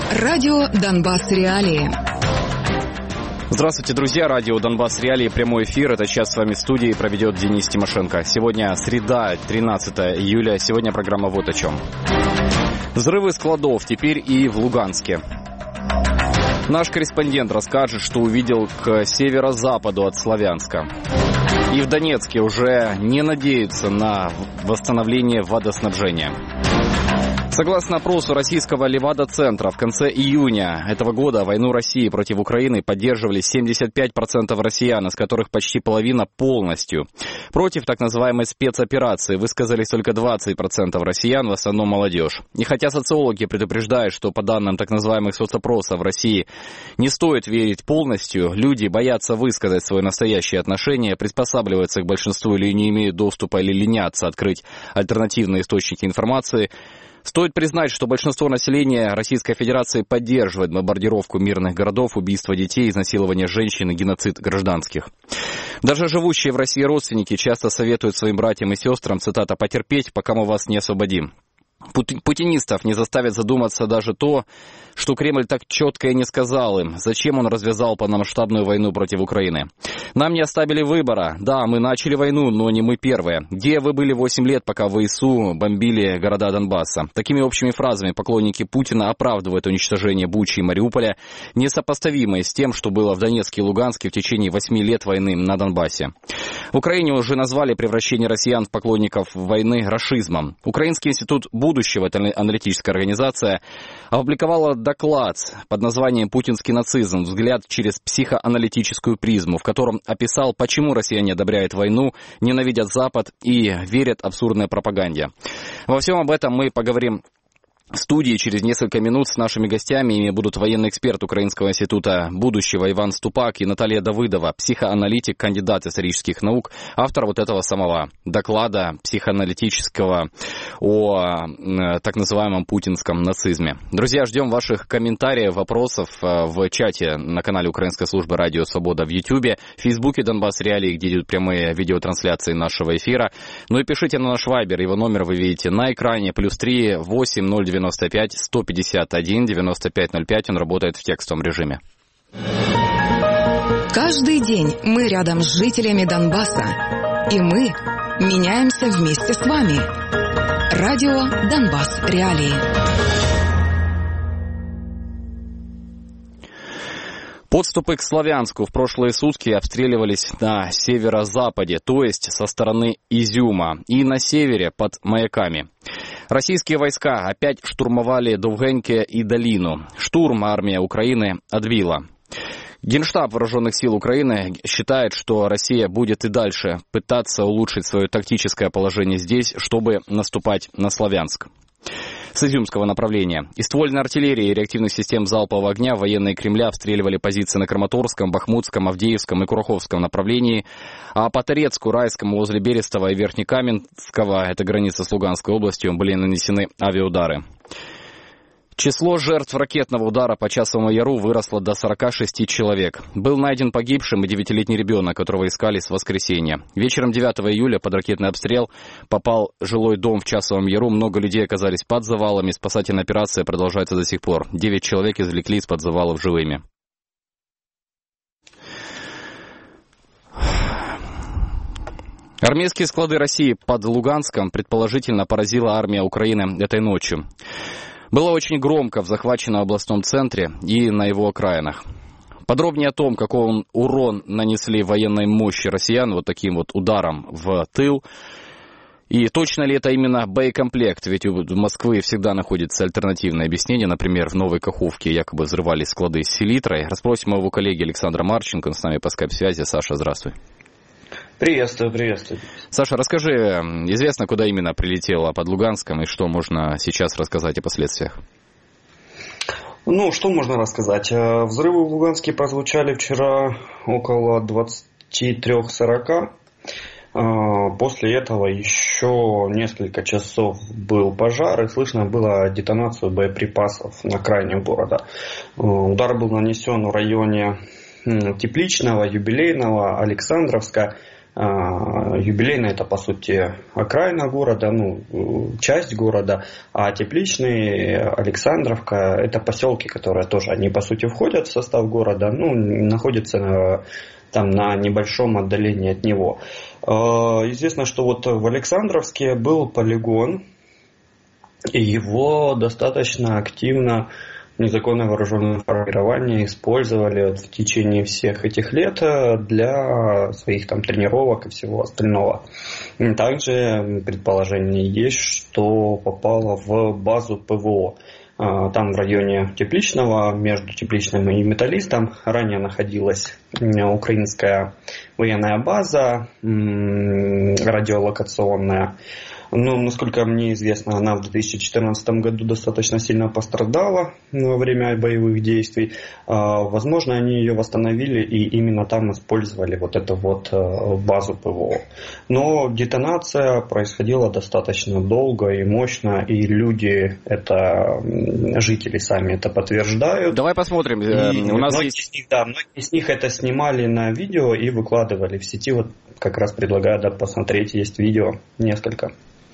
Радио «Донбасс. Реалии». Здравствуйте, друзья. Радио «Донбасс. Реалии». Прямой эфир. Это час с вами в студии проведет Денис Тимошенко. Сегодня среда, 13 июля. Сегодня программа вот о чем. Взрывы складов теперь и в Луганске. Наш корреспондент расскажет, что увидел к северо-западу от Славянска. И в Донецке уже не надеются на восстановление водоснабжения. Согласно опросу российского Левада-центра, в конце июня этого года войну России против Украины поддерживали 75% россиян, из которых почти половина полностью. Против так называемой спецоперации высказались только 20% россиян, в основном молодежь. И хотя социологи предупреждают, что по данным так называемых соцопросов в России не стоит верить полностью, люди боятся высказать свое настоящее отношение, приспосабливаются к большинству или не имеют доступа, или ленятся открыть альтернативные источники информации. Стоит признать, что большинство населения Российской Федерации поддерживает бомбардировку мирных городов, убийство детей, изнасилование женщин и геноцид гражданских. Даже живущие в России родственники часто советуют своим братьям и сестрам, цитата, «потерпеть, пока мы вас не освободим». Путинистов не заставит задуматься даже то, что Кремль так четко и не сказал им, зачем он развязал полномасштабную войну против Украины. Нам не оставили выбора. Да, мы начали войну, но не мы первые. Где вы были 8 лет, пока ВСУ бомбили города Донбасса? Такими общими фразами поклонники Путина оправдывают уничтожение Бучи и Мариуполя, несопоставимое с тем, что было в Донецке и Луганске в течение 8 лет войны на Донбассе. В Украине уже назвали превращение россиян в поклонников войны рашизмом. Украинский институт будущего, это аналитическая организация, опубликовала доклад под названием «Путинский нацизм. Взгляд через психоаналитическую призму», в котором описал, почему россияне одобряют войну, ненавидят Запад и верят абсурдной пропаганде. Во всем об этом мы поговорим в студии через несколько минут с нашими гостями. Ими будут военный эксперт Украинского института будущего Иван Ступак и Наталья Давыдова, психоаналитик, кандидат исторических наук, автор вот этого самого доклада психоаналитического о так называемом путинском нацизме. Друзья, ждем ваших комментариев, вопросов в чате на канале Украинской службы «Радио Свобода» в Ютьюбе, в Фейсбуке «Донбасс Реалии», где идут прямые видеотрансляции нашего эфира. Ну и пишите на наш вайбер, его номер вы видите на экране, +3 8095 151 9505, он работает в текстовом режиме. Каждый день мы рядом с жителями Донбасса, и мы меняемся вместе с вами. Радио «Донбасс. Реалии». Подступы к Славянску в прошлые сутки обстреливались на северо-западе, то есть со стороны Изюма, и на севере под Маяками. Российские войска опять штурмовали Довгеньке и Долину. Штурм армия Украины отбила. Генштаб Вооруженных сил Украины считает, что Россия будет и дальше пытаться улучшить свое тактическое положение здесь, чтобы наступать на Славянск. С изюмского направления. Из ствольной артиллерии и реактивных систем залпового огня военные Кремля обстреливали позиции на Краматорском, Бахмутском, Авдеевском и Кураховском направлении, а по Торецку, Райскому, возле Берестова и Верхнекаменского, это граница с Луганской областью, были нанесены авиаудары. Число жертв ракетного удара по Часовому Яру выросло до 46 человек. Был найден погибшим и 9-летний ребенок, которого искали с воскресенья. Вечером 9 июля под ракетный обстрел попал жилой дом в Часовом Яру. Много людей оказались под завалами. Спасательная операция продолжается до сих пор. 9 человек извлекли из-под завалов живыми. Армейские склады России под Луганском предположительно поразила армия Украины этой ночью. Было очень громко в захваченном областном центре и на его окраинах. Подробнее о том, какой урон нанесли военной мощи россиян вот таким вот ударом в тыл, и точно ли это именно боекомплект, ведь у Москвы всегда находится альтернативное объяснение, например, в Новой Каховке якобы взрывались склады с селитрой. Расспросим его коллеги Александра Марченко, он с нами по скайп-связи. Саша, здравствуй. Приветствую. Саша, расскажи, известно, куда именно прилетело под Луганском и что можно сейчас рассказать о последствиях? Ну, что можно рассказать? Взрывы в Луганске прозвучали вчера около 23:40. После этого еще несколько часов был пожар, и слышно было детонацию боеприпасов на окраине города. Удар был нанесен в районе Тепличного, Юбилейного, Александровска. Юбилейная — это, по сути, окраина города, часть города, а Тепличный, Александровка — это поселки, которые тоже, они, по сути, входят в состав города, находятся там на небольшом отдалении от него. Известно, что вот в Александровске был полигон, и его достаточно активно незаконное вооруженное формирование использовали в течение всех этих лет для своих там тренировок и всего остального. Также предположение есть, что попало в базу ПВО. Там в районе Тепличного, между Тепличным и Металлистом, ранее находилась украинская военная база радиолокационная. Насколько мне известно, она в 2014 году достаточно сильно пострадала во время боевых действий. Возможно, они ее восстановили и именно там использовали вот эту вот базу ПВО. Но детонация происходила достаточно долго и мощно, и люди, жители сами это подтверждают. Давай посмотрим. У нас есть... многие из них это снимали на видео и выкладывали в сети. Вот как раз предлагаю посмотреть, есть видео несколько.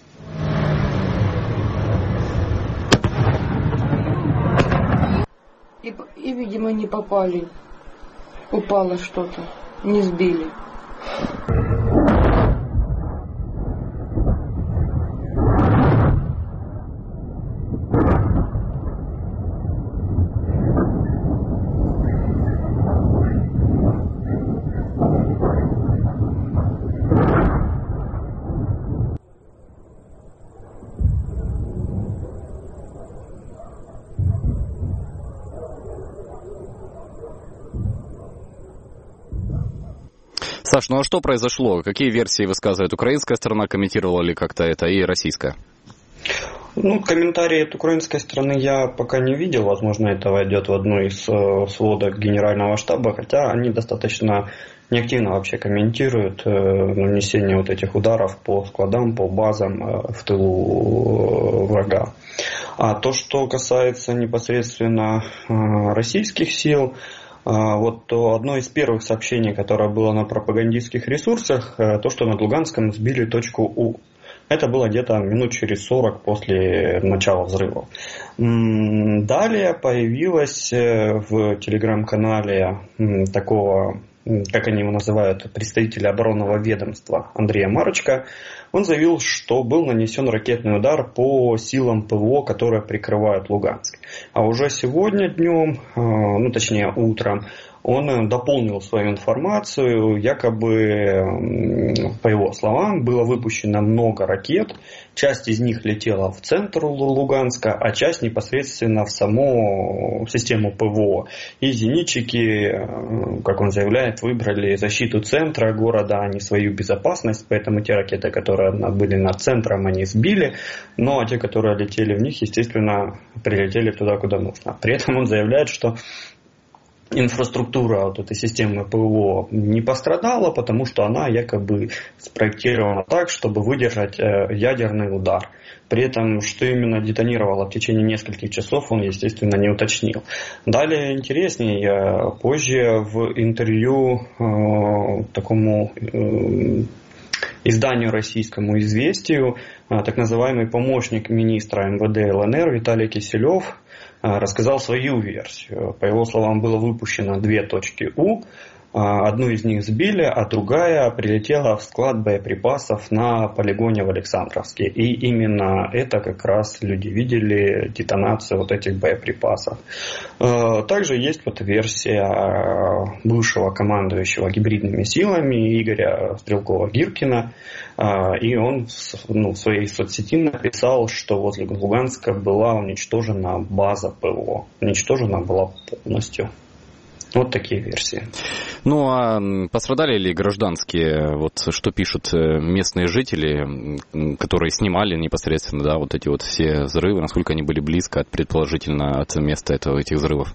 И, видимо, не попали. Упало что-то. Не сбили. Саш, а что произошло? Какие версии высказывает украинская сторона? Комментировала ли как-то это и российская? Комментарии от украинской стороны я пока не видел. Возможно, это войдет в одну из сводок Генерального штаба, хотя они достаточно неактивно вообще комментируют нанесение вот этих ударов по складам, по базам в тылу врага. А то, что касается непосредственно российских сил, одно из первых сообщений, которое было на пропагандистских ресурсах, то, что над Луганском сбили точку У. Это было где-то минут через 40 после начала взрывов. Далее появилось в телеграм-канале такого, как они его называют, представителя оборонного ведомства Андрея Марочка. Он заявил, что был нанесен ракетный удар по силам ПВО, которые прикрывают Луганск. А уже сегодня днем, точнее утром, он дополнил свою информацию. Якобы, по его словам, было выпущено много ракет. Часть из них летела в центр Луганска, а часть непосредственно в саму систему ПВО. И зенитчики, как он заявляет, выбрали защиту центра города, а не свою безопасность. Поэтому те ракеты, которые были над центром, они сбили. Ну а те, которые летели в них, естественно, прилетели туда, куда нужно. При этом он заявляет, что инфраструктура вот этой системы ПВО не пострадала, потому что она якобы спроектирована так, чтобы выдержать ядерный удар. При этом, что именно детонировало в течение нескольких часов, он, естественно, не уточнил. Далее интереснее, позже в интервью такому изданию российскому «Известию» так называемый помощник министра МВД ЛНР Виталий Киселев рассказал свою версию. По его словам, было выпущено 2 точки У. Одну из них сбили, а другая прилетела в склад боеприпасов на полигоне в Александровске. И именно это как раз люди видели, детонацию вот этих боеприпасов. Также есть вот версия бывшего командующего гибридными силами Игоря Стрелкова-Гиркина. И он в своей соцсети написал, что возле Луганска была уничтожена база ПВО. Уничтожена была полностью. Вот такие версии. Ну, а пострадали ли гражданские, вот что пишут местные жители, которые снимали непосредственно, да, вот эти вот все взрывы, насколько они были близко предположительно от места этих взрывов?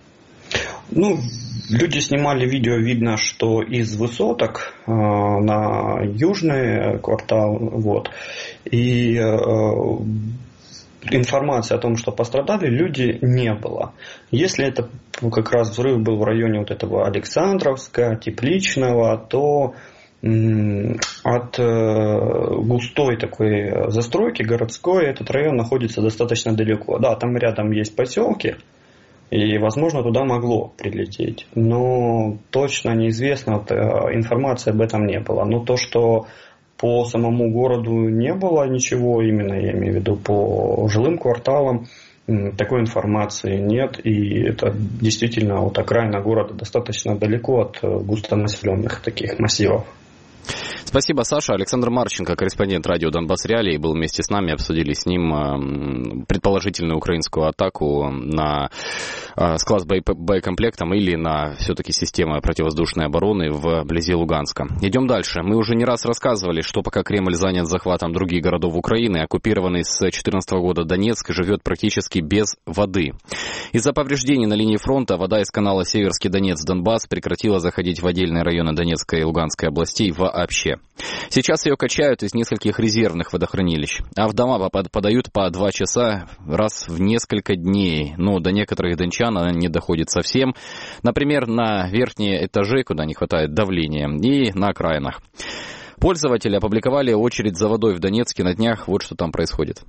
Люди снимали видео, видно, что из высоток на южный квартал, и информации о том, что пострадали люди, не было. Если это как раз взрыв был в районе вот этого Александровска, Тепличного, то от густой такой застройки городской этот район находится достаточно далеко. Да, там рядом есть поселки, и, возможно, туда могло прилететь. Но точно неизвестно, информации об этом не было. Но то, что по самому городу не было ничего, именно я имею в виду по жилым кварталам, такой информации нет. И это действительно вот окраина города достаточно далеко от густонаселенных таких массивов. Спасибо, Саша. Александр Марченко, корреспондент радио «Донбасс Реалии», был вместе с нами. Обсудили с ним предположительную украинскую атаку на склад с боекомплектом или на все-таки системы противовоздушной обороны вблизи Луганска. Идем дальше. Мы уже не раз рассказывали, что пока Кремль занят захватом других городов Украины, оккупированный с 2014 года Донецк живет практически без воды. Из-за повреждений на линии фронта вода из канала Северский Донец-Донбасс прекратила заходить в отдельные районы Донецкой и Луганской областей вообще. Сейчас ее качают из нескольких резервных водохранилищ, а в дома подают по 2 часа раз в несколько дней. Но до некоторых дончан она не доходит совсем. Например, на верхние этажи, куда не хватает давления, и на окраинах. Пользователи опубликовали очередь за водой в Донецке на днях. Вот что там происходит.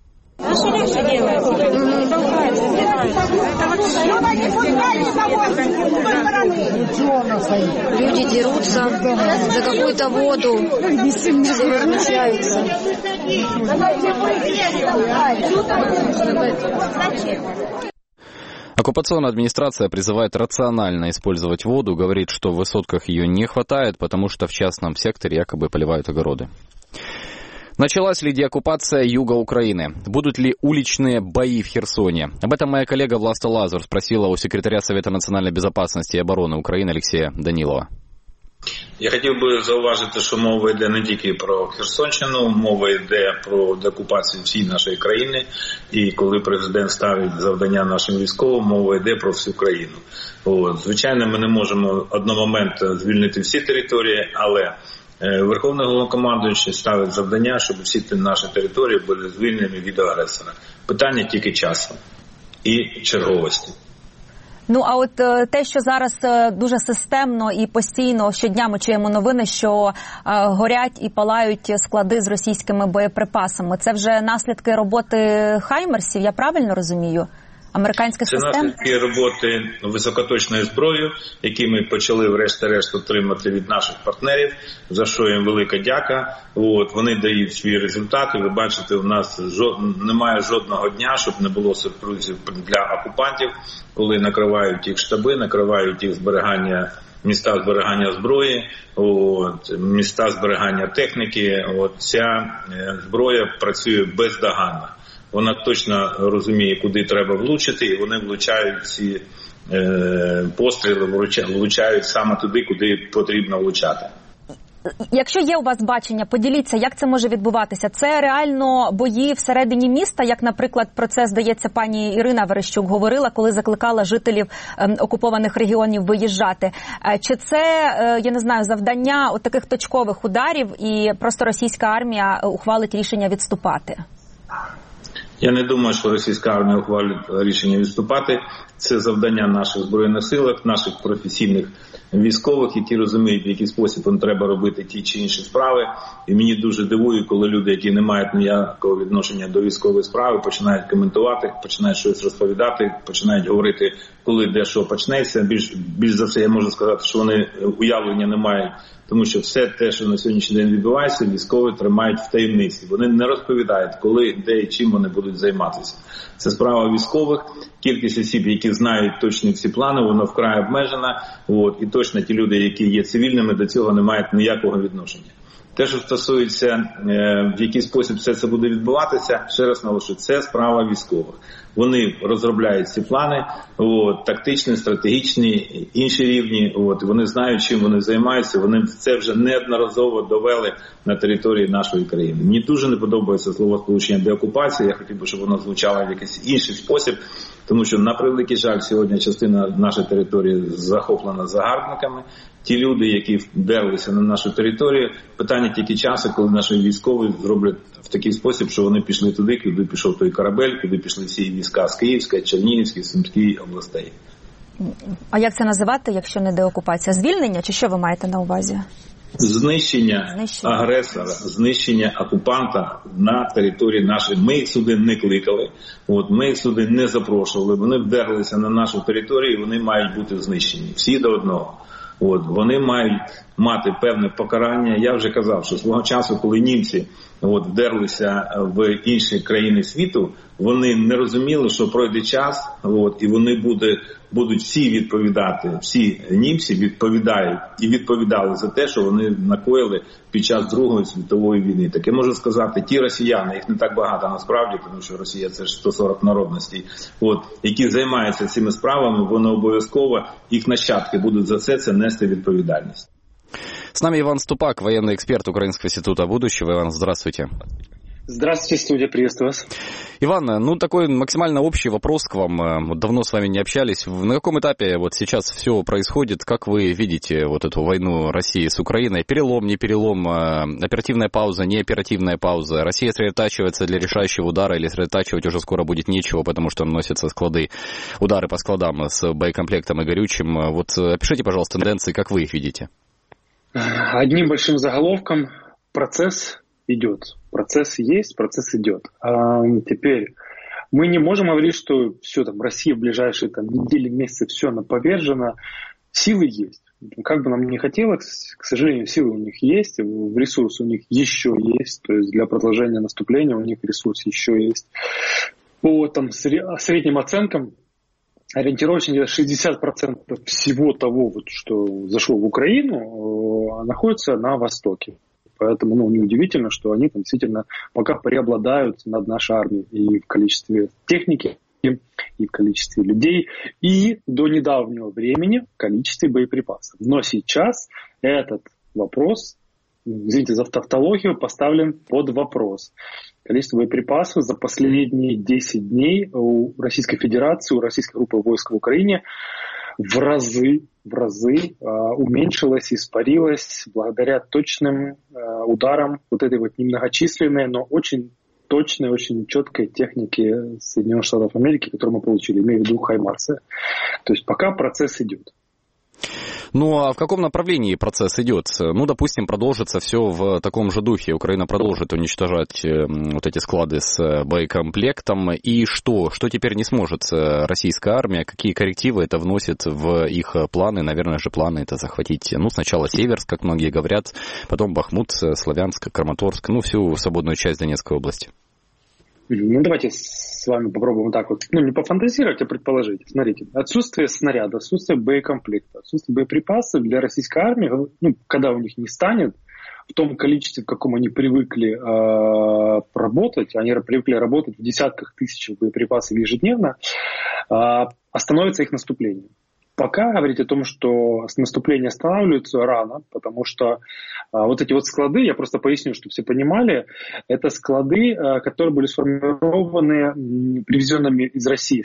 Люди дерутся за какую-то воду, все возмущаются. Оккупационная администрация призывает рационально использовать воду, говорит, что в высотках ее не хватает, потому что в частном секторе якобы поливают огороды. Началась ли деоккупация юга Украины? Будут ли уличные бои в Херсоне? Об этом моя коллега Власта Лазур спросила у секретаря Совета национальной безопасности и обороны України Алексея Данилова. Я хотів би зауважити, що мова йде не тільки про Херсонщину, мова йде про деокупацію всієї нашої країни. І коли президент ставить завдання нашим військовим, мова йде про всю країну. Звичайно, ми не можемо одномоментно звільнити всі території, але Верховний Головнокомандуючий ставить завдання, щоб всі наші території були звільнені від агресора. Питання тільки часу і черговості. Ну, а от те, що зараз дуже системно і постійно щодня ми чуємо новини, що горять і палають склади з російськими боєприпасами, це вже наслідки роботи «Хаймерсів», я правильно розумію? Американських систем? Це наслідки роботи високоточною зброєю, які ми почали врешті-решт отримати від наших партнерів, за що їм велика дяка. Вони дають свої результати. Ви бачите, у нас немає жодного дня, щоб не було сюрпризів для окупантів, коли накривають їх штаби, накривають їх зберігання, міста зберігання зброї, міста зберігання техніки. Ця зброя працює бездоганно. Вона точно розуміє, куди треба влучити, і вони влучають ці постріли, влучають саме туди, куди потрібно влучати. Якщо є у вас бачення, поділіться, як це може відбуватися? Це реально бої всередині міста, як, наприклад, про це, здається, пані Ірина Верещук говорила, коли закликала жителів окупованих регіонів виїжджати. Чи це, я не знаю, завдання от таких точкових ударів і просто російська армія ухвалить рішення відступати? Я не думаю, що російська армія ухвалить рішення відступати. Це завдання наших Збройних сил, наших професійних військових, які розуміють, в який спосіб їм треба робити ті чи інші справи. І мені дуже дивує, коли люди, які не мають ніякого відношення до військової справи, починають коментувати, починають щось розповідати, починають говорити, коли де що почнеться. Більш за все я можу сказати, що вони уявлення не мають, тому що все те, що на сьогоднішній день відбувається, військові тримають в таємниці. Вони не розповідають, коли, де і чим вони будуть займатися. Це справа військових. Кількість осіб, які знають точно ці плани, вона вкрай обмежена. І точно ті люди, які є цивільними, до цього не мають ніякого відношення. Те, що стосується, в який спосіб все це буде відбуватися, ще раз наголошую, це справа військових. Вони розробляють ці плани, тактичні, стратегічні, інші рівні, вони знають, чим вони займаються, вони це вже неодноразово довели на території нашої країни. Мені дуже не подобається словосполучення деокупація, я хотів би, щоб воно звучало в якийсь інший спосіб, тому що, на превеликий жаль, сьогодні частина нашої території захоплена загарбниками. Ті люди, які вдерлися на нашу територію, питання тільки часу, коли наші військові зроблять в такий спосіб, що вони пішли туди, куди пішов той корабель, куди пішли всі війська з Київської, Чернігівської, Сумської областей. А як це називати, якщо не деокупація? Звільнення чи що ви маєте на увазі? Знищення агресора, знищення окупанта на території нашої. Ми їх сюди не кликали, ми їх сюди не запрошували, вони вдерлися на нашу територію і вони мають бути знищені. Всі до одного. Вони мають мати певне покарання. Я вже казав, що свого часу, коли німці вдерлися в інші країни світу, вони не розуміли, що пройде час, і вони будуть всі відповідати, всі німці відповідають і відповідали за те, що вони накоїли під час Другої світової війни. Так я можу сказати, ті росіяни, їх не так багато насправді, тому що Росія це ж 140 народностей, які займаються цими справами, вони обов'язково, їх нащадки будуть за це нести відповідальність. С нами Иван Ступак, военный эксперт Украинского института будущего. Иван, здравствуйте. Здравствуйте, студия, приветствую вас. Иван, такой максимально общий вопрос к вам. Давно с вами не общались. На каком этапе сейчас все происходит? Как вы видите эту войну России с Украиной? Перелом, не перелом, оперативная пауза, не оперативная пауза? Россия сосредотачивается для решающего удара или сосредотачивать уже скоро будет нечего, потому что наносятся удары по складам с боекомплектом и горючим? Опишите, пожалуйста, тенденции, как вы их видите. Одним большим заголовком: процесс идет. Процесс есть, процесс идет. Теперь мы не можем говорить, что все Россия в ближайшие недели, месяцы, все она повержена. Силы есть. Как бы нам ни хотелось, к сожалению, силы у них есть, ресурсы у них еще есть. То есть для продолжения наступления у них ресурс еще есть. По средним оценкам, ориентировочно 60% всего того, что зашло в Украину, находится на Востоке. Поэтому неудивительно, что они действительно пока преобладают над нашей армией и в количестве техники, и в количестве людей, и до недавнего времени в количестве боеприпасов. Но сейчас этот вопрос, извините за тавтологию, поставлен под вопрос. Количество боеприпасов за последние 10 дней у Российской Федерации, у российской группы войск в Украине в разы уменьшилось, испарилось благодаря точным ударам этой немногочисленной, но очень точной, очень четкой техники Соединенных Штатов Америки, которую мы получили, имею в виду хаймарсы. То есть пока процесс идет. А в каком направлении процесс идет? Допустим, продолжится все в таком же духе. Украина продолжит уничтожать эти склады с боекомплектом. И что? Что теперь не сможет российская армия? Какие коррективы это вносит в их планы? Наверное же, планы это захватить, сначала Северск, как многие говорят, потом Бахмут, Славянск, Краматорск, всю свободную часть Донецкой области. Давайте с вами попробуем не пофантазировать, а предположить. Смотрите, отсутствие снаряда, отсутствие боекомплекта, отсутствие боеприпасов для российской армии, когда у них не станет, в том количестве, в каком они привыкли работать, они привыкли работать в десятках тысяч боеприпасов ежедневно, остановится их наступление. Пока говорить о том, что наступление останавливается, рано, потому что эти склады, я просто поясню, чтобы все понимали, это склады, которые были сформированы привезенными из России.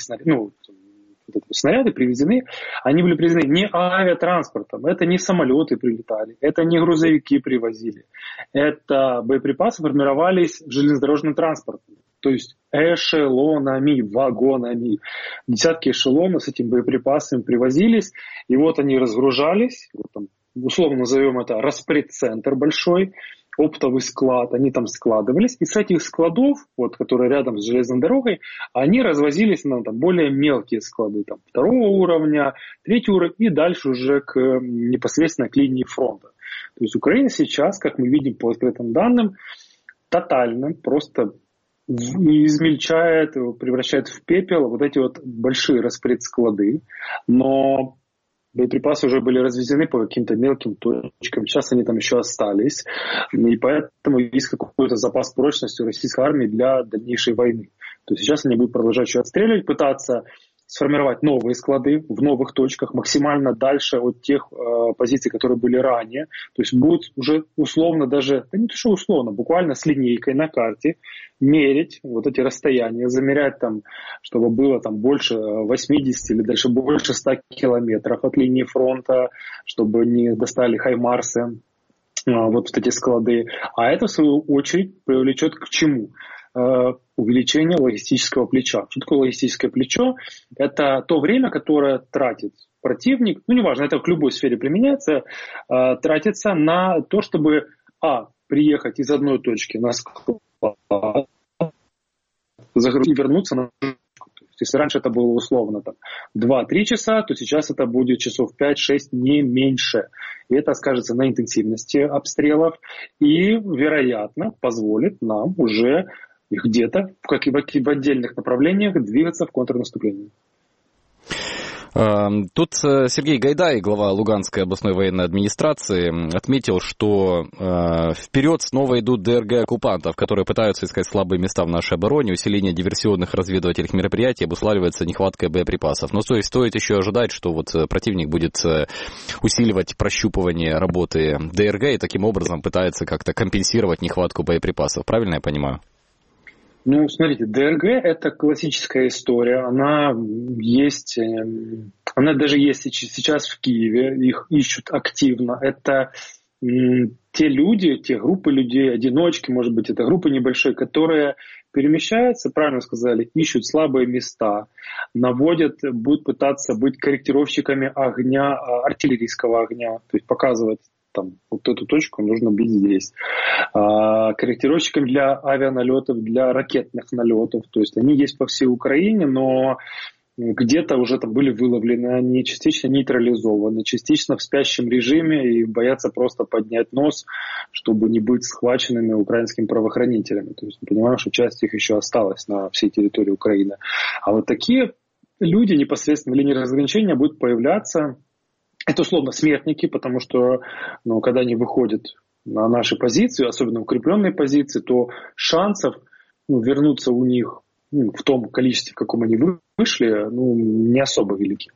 Снаряды привезены, они были привезены не авиатранспортом, это не самолеты прилетали, это не грузовики привозили, это боеприпасы формировались железнодорожным транспортом. То есть эшелонами, вагонами. Десятки эшелонов с этими боеприпасами привозились, и они разгружались, условно назовем это распредцентр большой, оптовый склад, они там складывались, и с этих складов, которые рядом с железной дорогой, они развозились на более мелкие склады, второго уровня, третьего уровня, и дальше уже непосредственно к линии фронта. То есть Украина сейчас, как мы видим по открытым данным, тотально просто измельчает, превращает в пепел эти большие распредсклады, но боеприпасы уже были развезены по каким-то мелким точкам, сейчас они там еще остались, и поэтому есть какой-то запас прочности у российской армии для дальнейшей войны. То есть сейчас они будут продолжать еще отстреливать, пытаться сформировать новые склады в новых точках, максимально дальше от тех позиций, которые были ранее. То есть будет уже условно даже, не то что условно, буквально с линейкой на карте мерить эти расстояния, замерять чтобы было больше 80 или дальше больше 100 километров от линии фронта, чтобы не достали хаймарсы эти склады. А это, в свою очередь, привлечет к чему? Увеличение логистического плеча. Что такое логистическое плечо? Это то время, которое тратит противник, ну неважно, это к любой сфере применяется, тратится на то, чтобы приехать из одной точки на склад, загрузить и вернуться на точку. Если раньше это было условно 2-3 часа, то сейчас это будет часов 5-6, не меньше. И это скажется на интенсивности обстрелов и, вероятно, позволит нам уже где-то в отдельных направлениях двигаться в контрнаступление. Тут Сергей Гайдай, глава Луганской областной военной администрации, отметил, что вперед снова идут ДРГ оккупантов, которые пытаются искать слабые места в нашей обороне. Усиление диверсионных разведывательных мероприятий обуславливается нехваткой боеприпасов. Но то есть стоит еще ожидать, что вот противник будет усиливать прощупывание работы ДРГ и таким образом пытается как-то компенсировать нехватку боеприпасов. Правильно я понимаю? Ну, смотрите, ДРГ – это классическая история, она даже есть сейчас в Киеве, их ищут активно. Это те люди, те группы людей, одиночки, может быть, это группы небольшие, которые перемещаются, правильно сказали, ищут слабые места, наводят, будут пытаться быть корректировщиками огня, артиллерийского огня, то есть показывать, вот эту точку нужно бить здесь. Корректировщиками для авианалетов, для ракетных налетов. То есть они есть по всей Украине, но где-то уже были выловлены, они частично нейтрализованы, частично в спящем режиме и боятся просто поднять нос, чтобы не быть схваченными украинскими правоохранителями. То есть мы понимаем, что часть их еще осталась на всей территории Украины. А вот такие люди непосредственно в линии разграничения будут появляться. Это условно смертники, потому что когда они выходят на наши позиции, особенно укрепленные позиции, то шансов вернуться у них в том количестве, в каком они вышли, не особо велики.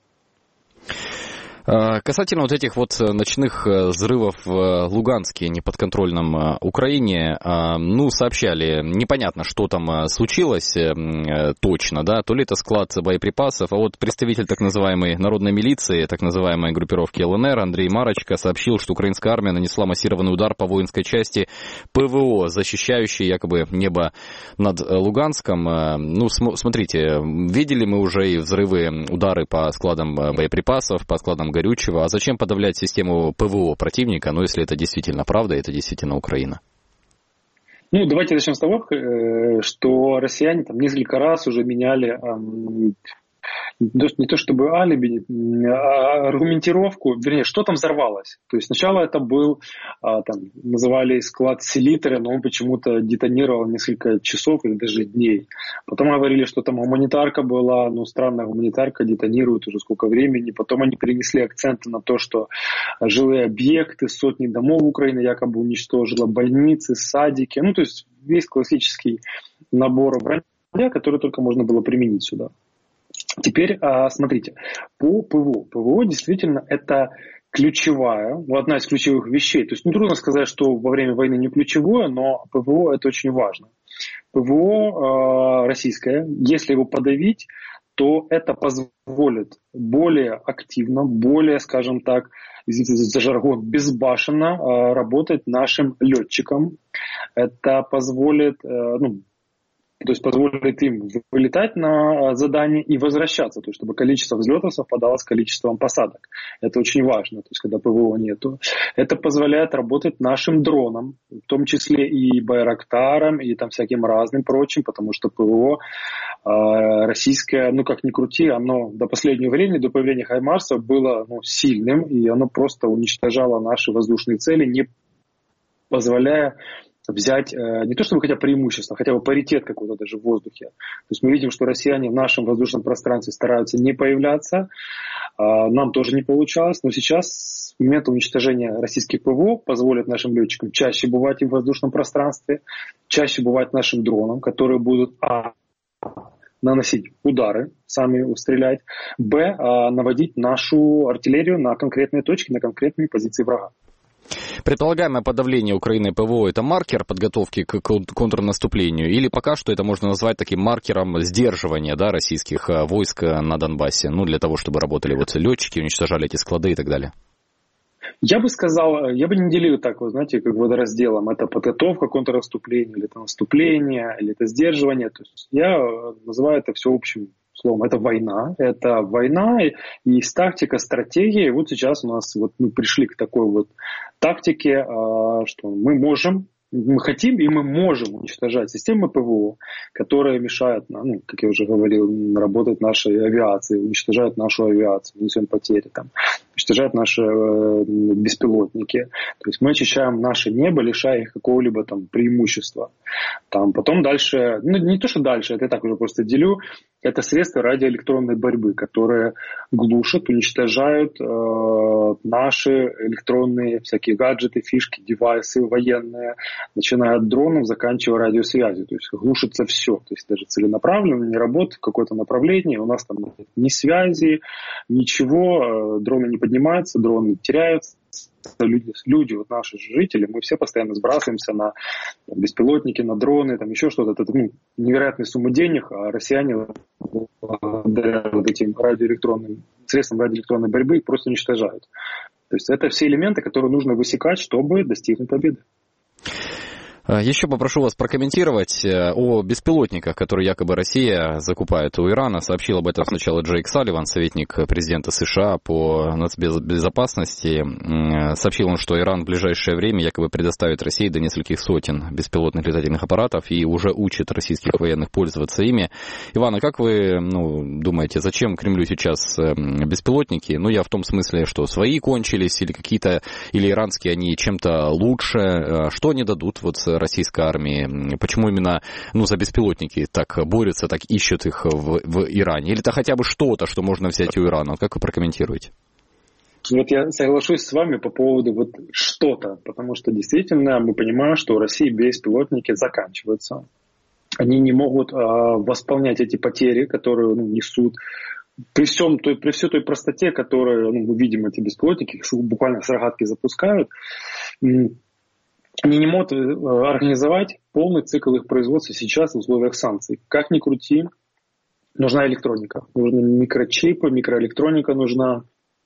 Касательно вот этих вот ночных взрывов в Луганске, неподконтрольном Украине, сообщали, непонятно, что там случилось точно, да, то ли это склад боеприпасов, а вот представитель так называемой народной милиции, так называемой группировки ЛНР Андрей Марочка сообщил, что украинская армия нанесла массированный удар по воинской части ПВО, защищающей якобы небо над Луганском. Смотрите, видели мы уже и взрывы, удары по складам боеприпасов, по складам горючего. А зачем подавлять систему ПВО противника, если это действительно правда, это действительно Украина? Давайте начнем с того, что россияне несколько раз уже меняли не то чтобы алиби, а аргументировку, вернее, что там взорвалось. То есть сначала это был, называли склад селитры, но он почему-то детонировал несколько часов или даже дней. Потом говорили, что там гуманитарка была, странная гуманитарка детонирует уже сколько времени. Потом они перенесли акценты на то, что жилые объекты, сотни домов Украины якобы уничтожила, больницы, садики. То есть весь классический набор вранья, который только можно было применить сюда. Теперь смотрите, по ПВО. ПВО действительно это ключевая, одна из ключевых вещей. То есть трудно сказать, что во время войны не ключевое, но ПВО это очень важно. ПВО российское, если его подавить, то это позволит более активно, более, скажем так, извините за жаргон, безбашенно работать нашим летчикам. Это позволит, позволит им вылетать на задание и возвращаться, то есть чтобы количество взлетов совпадало с количеством посадок. Это очень важно, то есть когда ПВО нету. Это позволяет работать нашим дронам, в том числе и Байрактарам, и всяким разным прочим, потому что ПВО российское, как ни крути, оно до последнего времени, до появления Хаймарсов было сильным, и оно просто уничтожало наши воздушные цели, не позволяя взять не то чтобы хотя бы преимущество, хотя бы паритет какой-то даже в воздухе. То есть мы видим, что россияне в нашем воздушном пространстве стараются не появляться, нам тоже не получалось, но сейчас в момент уничтожения российских ПВО позволит нашим летчикам чаще бывать и в воздушном пространстве, чаще бывать нашим дронам, которые будут наносить удары, сами стрелять, наводить нашу артиллерию на конкретные точки, на конкретные позиции врага. Предполагаемое подавление Украины ПВО – это маркер подготовки к контрнаступлению? Или пока что это можно назвать таким маркером сдерживания российских войск на Донбассе? Для того, чтобы работали летчики, уничтожали эти склады и так далее. Я бы сказал, я бы не делил так, как водоразделом. Это подготовка к контрнаступлению, или это наступление, или это сдерживание. То есть я называю это всеобщим словом, это война, и есть тактика, стратегия. И вот сейчас у нас вот мы пришли к такой вот тактике, что мы хотим и мы можем уничтожать системы ПВО, которые мешают, как я уже говорил, работать нашей авиации, уничтожают нашу авиацию, несем потери, уничтожают наши беспилотники. То есть мы очищаем наше небо, лишая их какого-либо преимущества. Потом дальше, не то, что дальше, это я так уже просто делю, это средства радиоэлектронной борьбы, которые глушат, уничтожают наши электронные всякие гаджеты, фишки, девайсы военные, начиная от дронов, заканчивая радиосвязью. То есть глушится все. То есть даже целенаправленно не работает в какое-то направление. У нас там нет ни связи, ничего. Дроны не поднимаются, дроны теряются. Люди, вот наши жители, мы все постоянно сбрасываемся на беспилотники, на дроны, еще что-то. Это невероятные суммы денег, а россияне благодаря вот этим средствам радиоэлектронной борьбы их просто уничтожают. То есть это все элементы, которые нужно высекать, чтобы достигнуть победы. Еще попрошу вас прокомментировать о беспилотниках, которые якобы Россия закупает у Ирана. Сообщил об этом сначала Джейк Салливан, советник президента США по нацбезопасности. Сообщил он, что Иран в ближайшее время якобы предоставит России до нескольких сотен беспилотных летательных аппаратов и уже учит российских военных пользоваться ими. Иван, а как вы думаете, зачем Кремлю сейчас беспилотники? Я в том смысле, что свои кончились или иранские, они чем-то лучше. Что они дадут российской армии? Почему именно за беспилотники так борются, так ищут их в Иране? Или это хотя бы что-то, что можно взять у Ирана? Как вы прокомментируете? Вот я соглашусь с вами по поводу что-то, потому что действительно мы понимаем, что у России беспилотники заканчиваются. Они не могут восполнять эти потери, которые несут. При всей той простоте, которую мы видим, эти беспилотники, их буквально с рогатки запускают, они не могут организовать полный цикл их производства сейчас в условиях санкций. Как ни крути, нужна электроника. Нужны микрочипы, микроэлектроника нужна.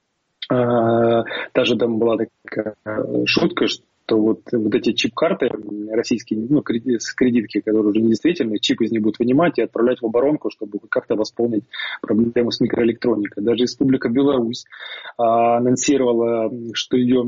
Даже там была такая шутка, что вот эти чип-карты российские, с кредитки, которые уже недействительные, чип из них будут вынимать и отправлять в оборонку, чтобы как-то восполнить проблему с микроэлектроникой. Даже Республика Беларусь анонсировала, что ее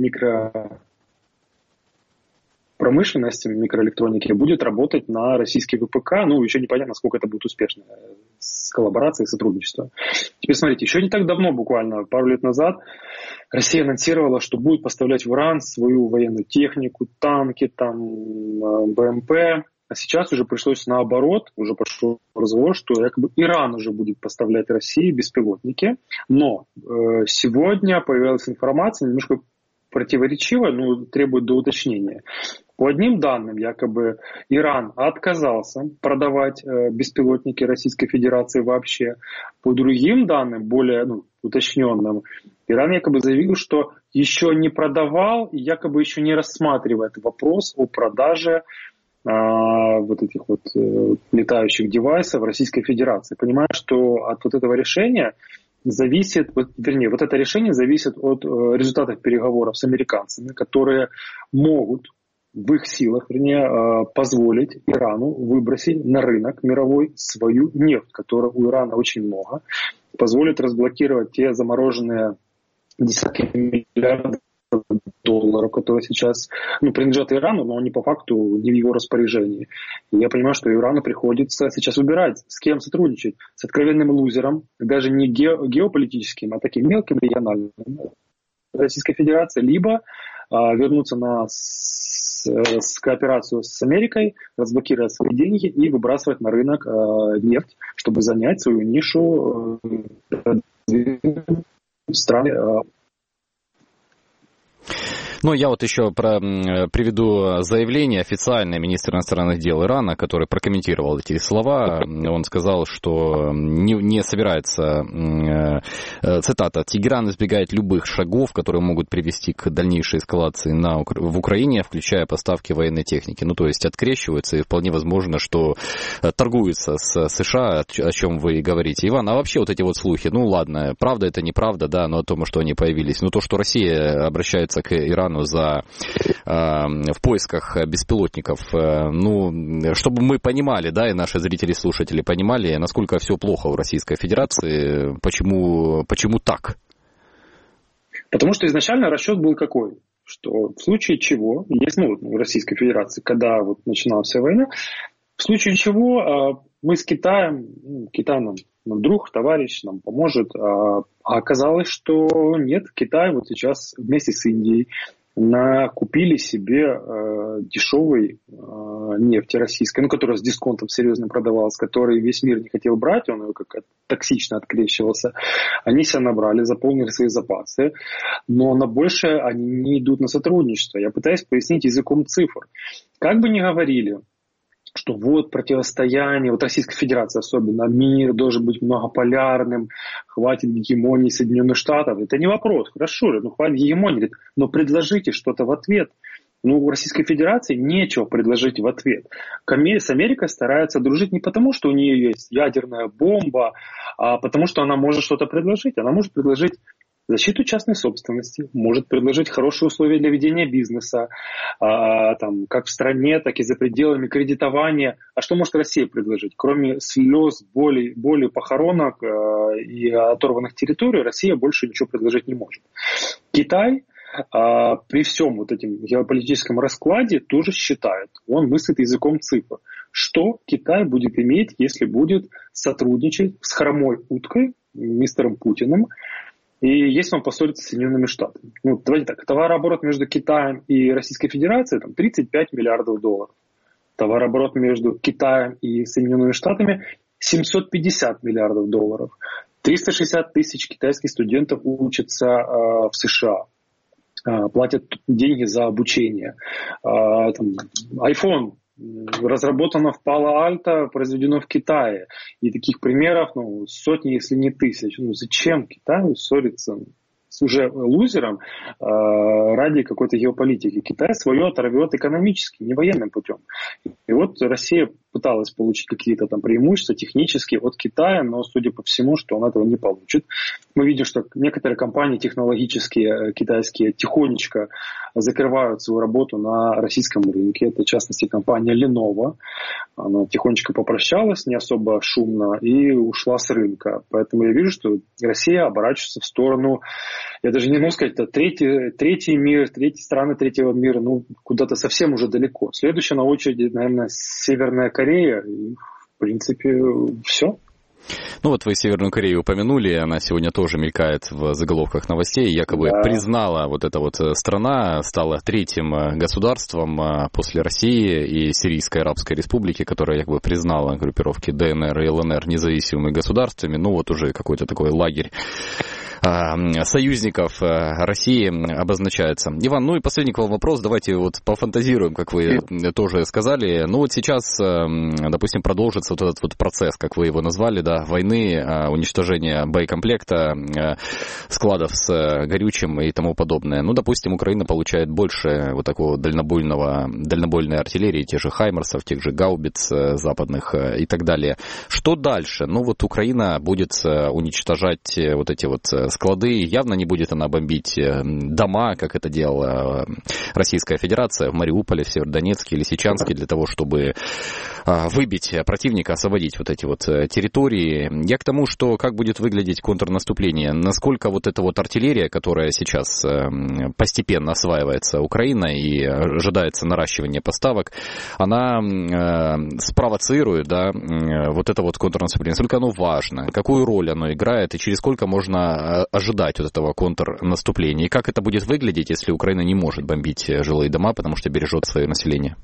промышленность микроэлектроники будет работать на российский ВПК. Еще непонятно, насколько это будет успешно с коллаборацией и сотрудничеством. Теперь смотрите, еще не так давно, буквально пару лет назад, Россия анонсировала, что будет поставлять в Иран свою военную технику, танки, БМП. А сейчас уже пришлось наоборот, уже пошел разговор, что якобы Иран уже будет поставлять России беспилотники. Но сегодня появилась информация, немножко противоречивая, но требует до уточнения. По одним данным, якобы Иран отказался продавать беспилотники Российской Федерации вообще. По другим данным, более уточненным, Иран якобы заявил, что еще не продавал и якобы еще не рассматривает вопрос о продаже этих летающих девайсов Российской Федерации. Понимая, что от этого решения зависит, это решение зависит от результатов переговоров с американцами, которые могут в их силах, позволить Ирану выбросить на рынок мировой свою нефть, которой у Ирана очень много, позволит разблокировать те замороженные десятки миллиардов долларов, которые сейчас принадлежат Ирану, но они по факту не в его распоряжении. И я понимаю, что Ирану приходится сейчас выбирать, с кем сотрудничать. С откровенным лузером, даже не геополитическим, а таким мелким региональным, Российской Федерации, либо вернуться с кооперацию с Америкой, разблокировать свои деньги и выбрасывать на рынок нефть, чтобы занять свою нишу страны. Я еще приведу заявление официальное министра иностранных дел Ирана, который прокомментировал эти слова. Он сказал, что не собирается, цитата, «Тегеран избегает любых шагов, которые могут привести к дальнейшей эскалации в Украине, включая поставки военной техники». То есть открещиваются, и вполне возможно, что торгуются с США, о чем вы говорите. Иван, а вообще эти слухи, ладно, правда это неправда, да, но о том, что они появились. Но то, что Россия обращается к Ирану Казахстану в поисках беспилотников. Чтобы мы понимали, да, и наши зрители и слушатели понимали, насколько все плохо в Российской Федерации, почему так? Потому что изначально расчет был какой? Что в случае чего, в Российской Федерации, когда начиналась вся война, в случае чего мы с Китаем, Китай нам друг, товарищ, нам поможет, а оказалось, что нет, Китай сейчас вместе с Индией накупили себе дешевой нефти российской, которая с дисконтом серьезно продавалась, который весь мир не хотел брать, он ее как токсично открещивался. Они себя набрали, заполнили свои запасы, но на большее они не идут на сотрудничество. Я пытаюсь пояснить языком цифр. Как бы ни говорили, что противостояние, Российская Федерация особенно, мир должен быть многополярным, хватит гегемонии Соединенных Штатов. Это не вопрос, хорошо, хватит гегемонии, но предложите что-то в ответ. У Российской Федерации нечего предложить в ответ. С Америкой стараются дружить не потому, что у нее есть ядерная бомба, а потому что она может что-то предложить. Она может предложить защиту частной собственности, может предложить хорошие условия для ведения бизнеса, как в стране, так и за пределами кредитования. А что может Россия предложить? Кроме слез, боли, похоронок и оторванных территорий, Россия больше ничего предложить не может. Китай при всем этим геополитическом раскладе тоже считает, он мыслит языком цифр, что Китай будет иметь, если будет сотрудничать с хромой уткой, мистером Путиным, и если он поссорится с Соединенными Штатами. Давайте так, товарооборот между Китаем и Российской Федерацией $35 миллиардов. Товарооборот между Китаем и Соединенными Штатами $750 миллиардов. 360 тысяч китайских студентов учатся в США, платят деньги за обучение. iPhone разработано в Пало-Альто, произведено в Китае. И таких примеров сотни, если не тысяч. Зачем Китаю ссориться с уже лузером ради какой-то геополитики? Китай свое оторвет экономически, не военным путем. И Россия пыталась получить какие-то преимущества технические от Китая, но, судя по всему, что он этого не получит. Мы видим, что некоторые компании технологические, китайские, тихонечко закрывают свою работу на российском рынке. Это, в частности, компания Lenovo. Она тихонечко попрощалась, не особо шумно, и ушла с рынка. Поэтому я вижу, что Россия оборачивается в сторону, я даже не могу сказать, это третий мир, третьи страны третьего мира, куда-то совсем уже далеко. Следующая на очереди, наверное, Северная Корея, и, в принципе, все. Вы Северную Корею упомянули, она сегодня тоже мелькает в заголовках новостей, якобы признала эта страна, стала третьим государством после России и Сирийской Арабской Республики, которая якобы признала группировки ДНР и ЛНР независимыми государствами, уже какой-то такой лагерь союзников России обозначается. Иван, и последний к вам вопрос, давайте пофантазируем, как вы тоже сказали. Сейчас, допустим, продолжится этот процесс, как вы его назвали, войны, уничтожения боекомплекта, складов с горючим и тому подобное. Допустим, Украина получает больше такого дальнобойной артиллерии, тех же Хаймерсов, тех же гаубиц западных и так далее. Что дальше? Украина будет уничтожать эти склады, явно не будет она бомбить дома, как это делала Российская Федерация в Мариуполе, в Северодонецке, Лисичанске, для того, чтобы выбить противника, освободить эти территории. Я к тому, что как будет выглядеть контрнаступление, насколько эта артиллерия, которая сейчас постепенно осваивается Украиной и ожидается наращивание поставок, она спровоцирует, это контрнаступление, насколько оно важно, какую роль оно играет и через сколько можно ожидать этого контрнаступления, и как это будет выглядеть, если Украина не может бомбить жилые дома, потому что бережет свое население.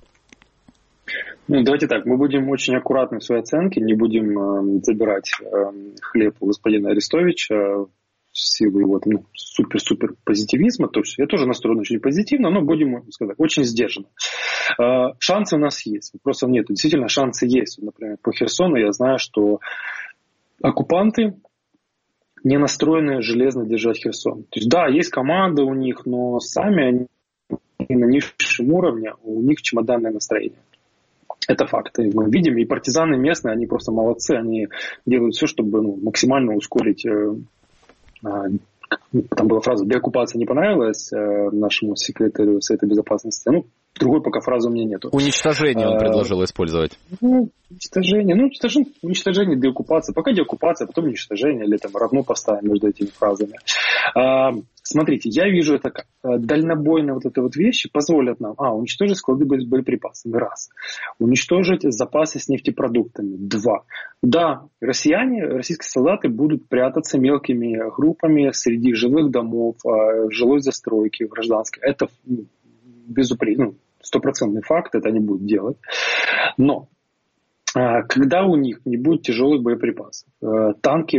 Давайте так, мы будем очень аккуратны в своей оценке, не будем забирать хлеб у господина Арестовича в силу его супер-супер позитивизма. То есть я тоже настроен очень позитивно, но будем сказать, очень сдержанно. Шансы у нас есть, вопросов нет. Действительно, шансы есть. Например, по Херсону я знаю, что оккупанты не настроены железно держать Херсон. То есть, есть команда у них, но сами они на низшем уровне, у них чемоданное настроение. Это факт. Мы видим, и партизаны местные, они просто молодцы, они делают все, чтобы максимально ускорить там была фраза «деоккупация не понравилась» нашему секретарю Совета Безопасности. Ну, другой пока фразы у меня нету. Уничтожение он предложил использовать. Уничтожение, деоккупация. Пока деоккупация, потом уничтожение, или там равно поставим между этими фразами. Смотрите, я вижу это как дальнобойные вот эти вот вещи позволят нам уничтожить склады боеприпасов. Раз. Уничтожить запасы с нефтепродуктами. Два. Да, российские солдаты будут прятаться мелкими группами среди жилых домов, жилой застройки, гражданской. Это безупречный, стопроцентный факт, это они будут делать. Но когда у них не будет тяжелых боеприпасов, танк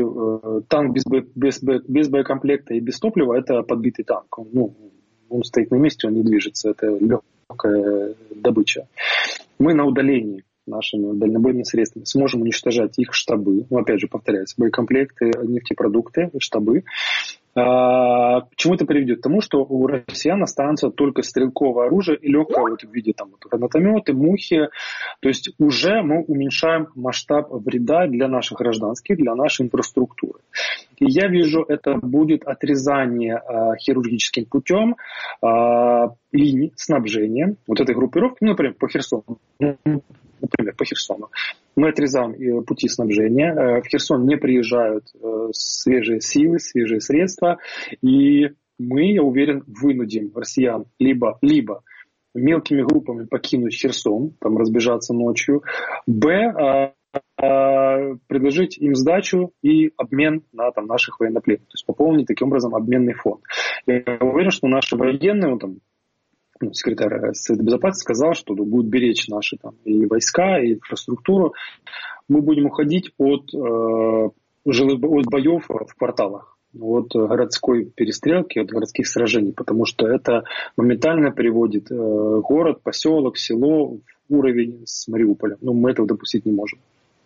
без боекомплекта и без топлива – это подбитый танк. Он стоит на месте, он не движется, это легкая добыча. Мы на удалении нашими дальнобойными средствами сможем уничтожать их штабы. Опять же, повторяюсь, боекомплекты, нефтепродукты, штабы. К чему это приведет? К тому, что у россиян останется только стрелковое оружие и легкое в виде гранатометы, мухи. То есть уже мы уменьшаем масштаб вреда для наших гражданских, для нашей инфраструктуры. И я вижу, это будет отрезание хирургическим путем линий снабжения вот этой группировки, например, по Херсону. Мы отрезаем пути снабжения. В Херсон не приезжают свежие силы, свежие средства. И мы, я уверен, вынудим россиян либо мелкими группами покинуть Херсон, там разбежаться ночью, предложить им сдачу и обмен на наших военнопленных. То есть пополнить таким образом обменный фонд. Я уверен, что наши военные, секретарь Совета Безопасности сказал, что будут беречь наши и войска, и инфраструктуру. Мы будем уходить от боев в кварталах, от городской перестрелки, от городских сражений, потому что это моментально приводит город, поселок, село в уровень с Мариуполем. Мы этого допустить не можем.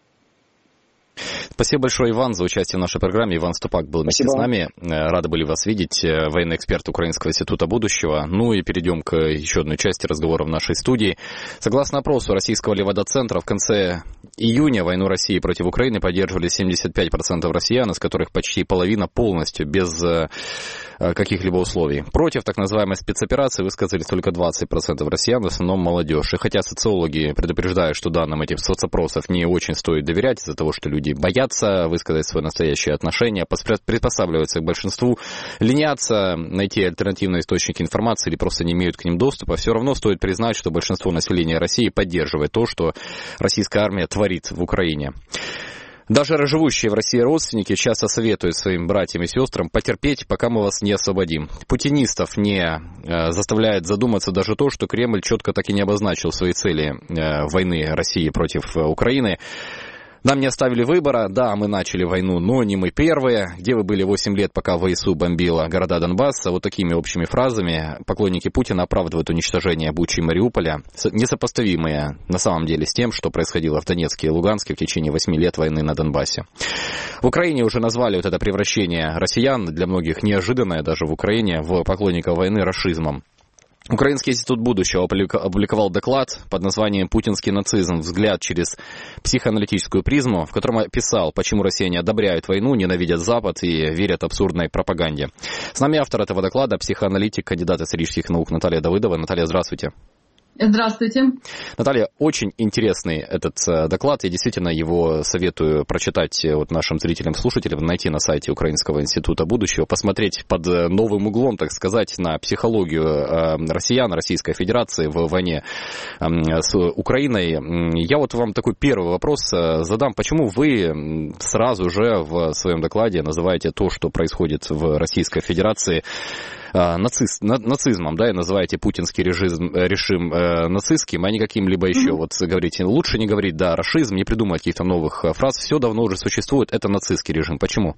Спасибо большое, Иван, за участие в нашей программе. Иван Ступак был вместе с нами. Рады были вас видеть. Военный эксперт Украинского института будущего. И перейдем к еще одной части разговора в нашей студии. Согласно опросу российского Левада-центра, в конце июня войну России против Украины поддерживали 75% россиян, из которых почти половина полностью, без каких-либо условий. Против так называемой спецоперации высказались только 20% россиян, в основном молодежь. И хотя социологи предупреждают, что данным этих соцопросов не очень стоит доверять из-за того, что люди боятся высказать свое настоящее отношение, приспосабливаются к большинству, ленятся найти альтернативные источники информации или просто не имеют к ним доступа, все равно стоит признать, что большинство населения России поддерживает то, что российская армия творит в Украине. Даже живущие в России родственники часто советуют своим братьям и сестрам потерпеть, пока мы вас не освободим. Путинистов не заставляет задуматься даже то, что Кремль четко так и не обозначил свои цели войны России против Украины. Нам не оставили выбора, да, мы начали войну, но не мы первые. Где вы были 8 лет, пока ВСУ бомбила города Донбасса? Вот такими общими фразами поклонники Путина оправдывают уничтожение Бучи и Мариуполя, несопоставимые на самом деле с тем, что происходило в Донецке и Луганске в течение 8 лет войны на Донбассе. В Украине уже назвали вот это превращение россиян, для многих неожиданное даже в Украине, в поклонников войны рашизмом. Украинский институт будущего опубликовал доклад под названием «Путинский нацизм. Взгляд через психоаналитическую призму», в котором описал, почему россияне одобряют войну, ненавидят Запад и верят абсурдной пропаганде. С нами автор этого доклада, психоаналитик, кандидат исторических наук Наталья Давыдова. Наталья, здравствуйте. Здравствуйте. Наталья, очень интересный этот доклад. Я действительно его советую прочитать нашим зрителям, слушателям, найти на сайте Украинского института будущего, посмотреть под новым углом, так сказать, на психологию россиян, Российской Федерации в войне с Украиной. Я вам такой первый вопрос задам. Почему вы сразу же в своем докладе называете то, что происходит в Российской Федерации, нацизмом, да, и называете путинский режим нацистским, а не каким-либо еще. Говорите, лучше не говорить, да, рашизм, не придумать каких-то новых фраз, все давно уже существует, это нацистский режим. Почему?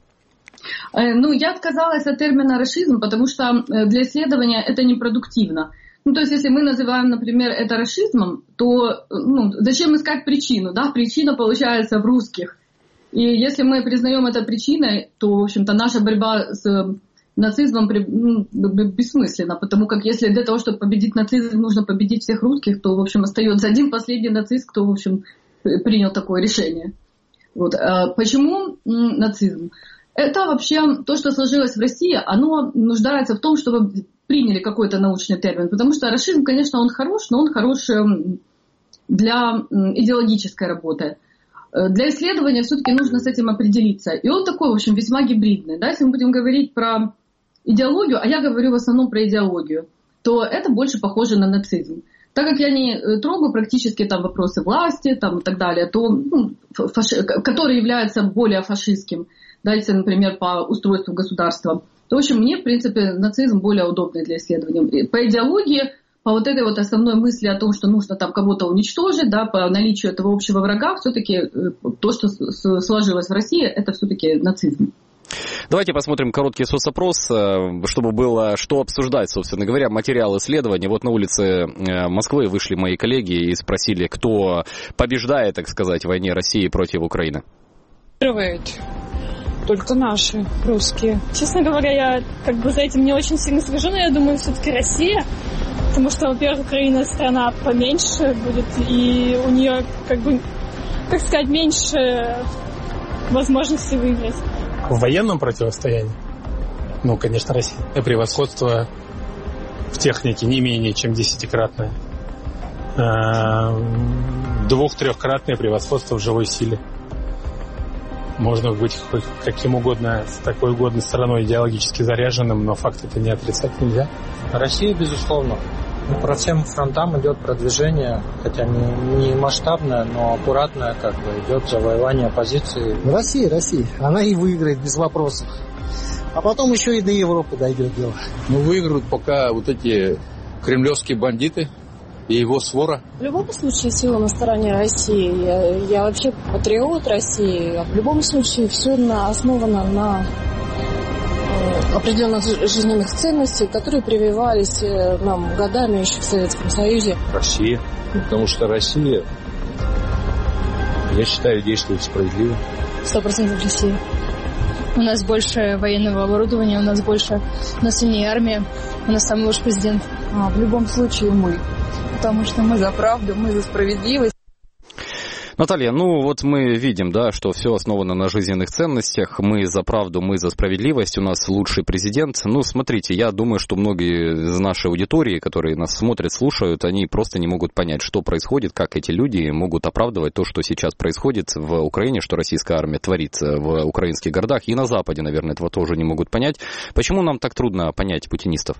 Я отказалась от термина рашизм, потому что для исследования это непродуктивно. То есть, если мы называем, например, это рашизмом, то зачем искать причину, да? Причина получается в русских. И если мы признаем это причиной, то, в общем-то, наша борьба с нацизмом бессмысленно, потому как если для того, чтобы победить нацизм, нужно победить всех русских, то, в общем, остается один последний нацист, кто, в общем, принял такое решение. Почему нацизм? Это вообще то, что сложилось в России, оно нуждается в том, чтобы приняли какой-то научный термин. Потому что рашизм, конечно, он хорош, но он хорош для идеологической работы. Для исследования все-таки нужно с этим определиться. И он такой, в общем, весьма гибридный. Да? Если мы будем говорить про идеологию, а я говорю в основном про идеологию, то это больше похоже на нацизм. Так как я не трогаю практически там вопросы власти там, и так далее, то, который является более фашистским, да, если, например, по устройству государства, то, в общем, мне, в принципе, нацизм более удобный для исследования. По идеологии, по вот этой вот основной мысли о том, что нужно там кого-то уничтожить, да, по наличию этого общего врага, все-таки то, что сложилось в России, это все-таки нацизм. Давайте посмотрим короткий соцопрос, чтобы было что обсуждать, собственно говоря, материал исследования. Вот на улице Москвы вышли мои коллеги и спросили, кто побеждает, так сказать, в войне России против Украины. Только наши, русские. Честно говоря, я за этим не очень сильно слежу, но я думаю, все-таки Россия. Потому что, во-первых, Украина страна поменьше будет, и у нее, так сказать, меньше возможностей выиграть. В военном противостоянии? Конечно, Россия. Превосходство в технике не менее чем 10-кратное. 2-3-кратное превосходство в живой силе. Можно быть хоть каким угодно, с такой угодно стороной идеологически заряженным, но факт это не отрицать нельзя. Россия, безусловно. По всем фронтам идет продвижение, хотя не масштабное, но аккуратное, идет завоевание позиций. Россия. Она и выиграет без вопросов. А потом еще и до Европы дойдет дело. Выиграют пока вот эти кремлевские бандиты и его свора. В любом случае сила на стороне России. Я вообще патриот России. В любом случае все основано на определенных жизненных ценностей, которые прививались нам годами еще в Советском Союзе. Россия. Потому что Россия, я считаю, действует справедливо. 100% Россия. У нас больше военного оборудования, у нас сильнее армия, у нас самый лучший президент. В любом случае мы. Потому что мы за правду, мы за справедливость. Наталья, мы видим, да, что все основано на жизненных ценностях. Мы за правду, мы за справедливость. У нас лучший президент. Смотрите, я думаю, что многие из нашей аудитории, которые нас смотрят, слушают, они просто не могут понять, что происходит, как эти люди могут оправдывать то, что сейчас происходит в Украине, что российская армия творит в украинских городах. И на Западе, наверное, этого тоже не могут понять. Почему нам так трудно понять путинистов?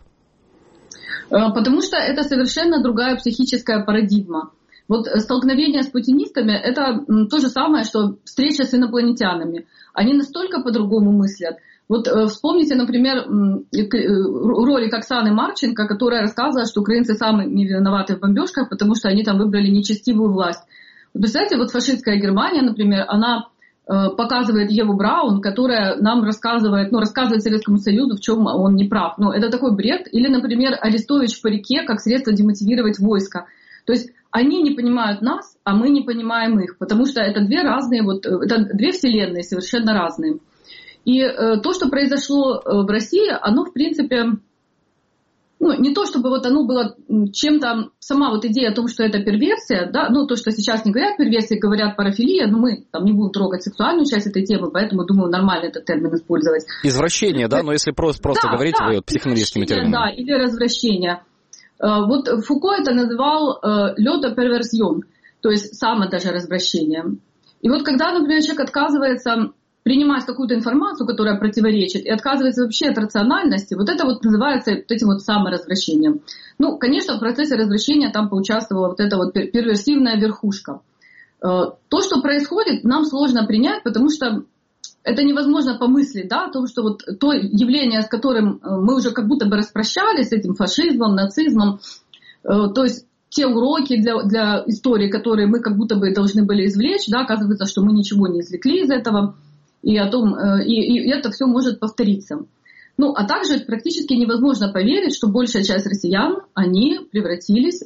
Потому что это совершенно другая психическая парадигма. Столкновение с путинистами – это то же самое, что встреча с инопланетянами. Они настолько по-другому мыслят. Вспомните, например, ролик Оксаны Марченко, которая рассказывала, что украинцы сами виноваты в бомбежках, потому что они там выбрали нечестивую власть. Представляете, фашистская Германия, например, она показывает Еву Браун, которая нам рассказывает Советскому Союзу, в чем он не прав. Это такой бред. Или, например, Арестович в парике как средство демотивировать войско. То есть они не понимают нас, а мы не понимаем их, потому что это две вселенные совершенно разные. И то, что произошло в России, оно, в принципе, не то, чтобы оно было чем-то, сама идея о том, что это перверсия, да, то, что сейчас не говорят перверсия, говорят парафилия, но мы не будем трогать сексуальную часть этой темы, поэтому, думаю, нормально этот термин использовать. Извращение, да, но если просто говорить психоаналитическими терминами. Да, или развращение. Фуко это называл «лёдоперверсион», то есть само даже развращение. И когда, например, человек отказывается принимать какую-то информацию, которая противоречит, и отказывается вообще от рациональности, это называется этим саморазвращением. Конечно, в процессе развращения там поучаствовала эта перверсивная верхушка. То, что происходит, нам сложно принять, потому что это невозможно помыслить, да, о том, что то явление, с которым мы уже как будто бы распрощались, с этим фашизмом, нацизмом, то есть те уроки для истории, которые мы как будто бы должны были извлечь, да, оказывается, что мы ничего не извлекли из этого, и это все может повториться. А также практически невозможно поверить, что большая часть россиян, они превратились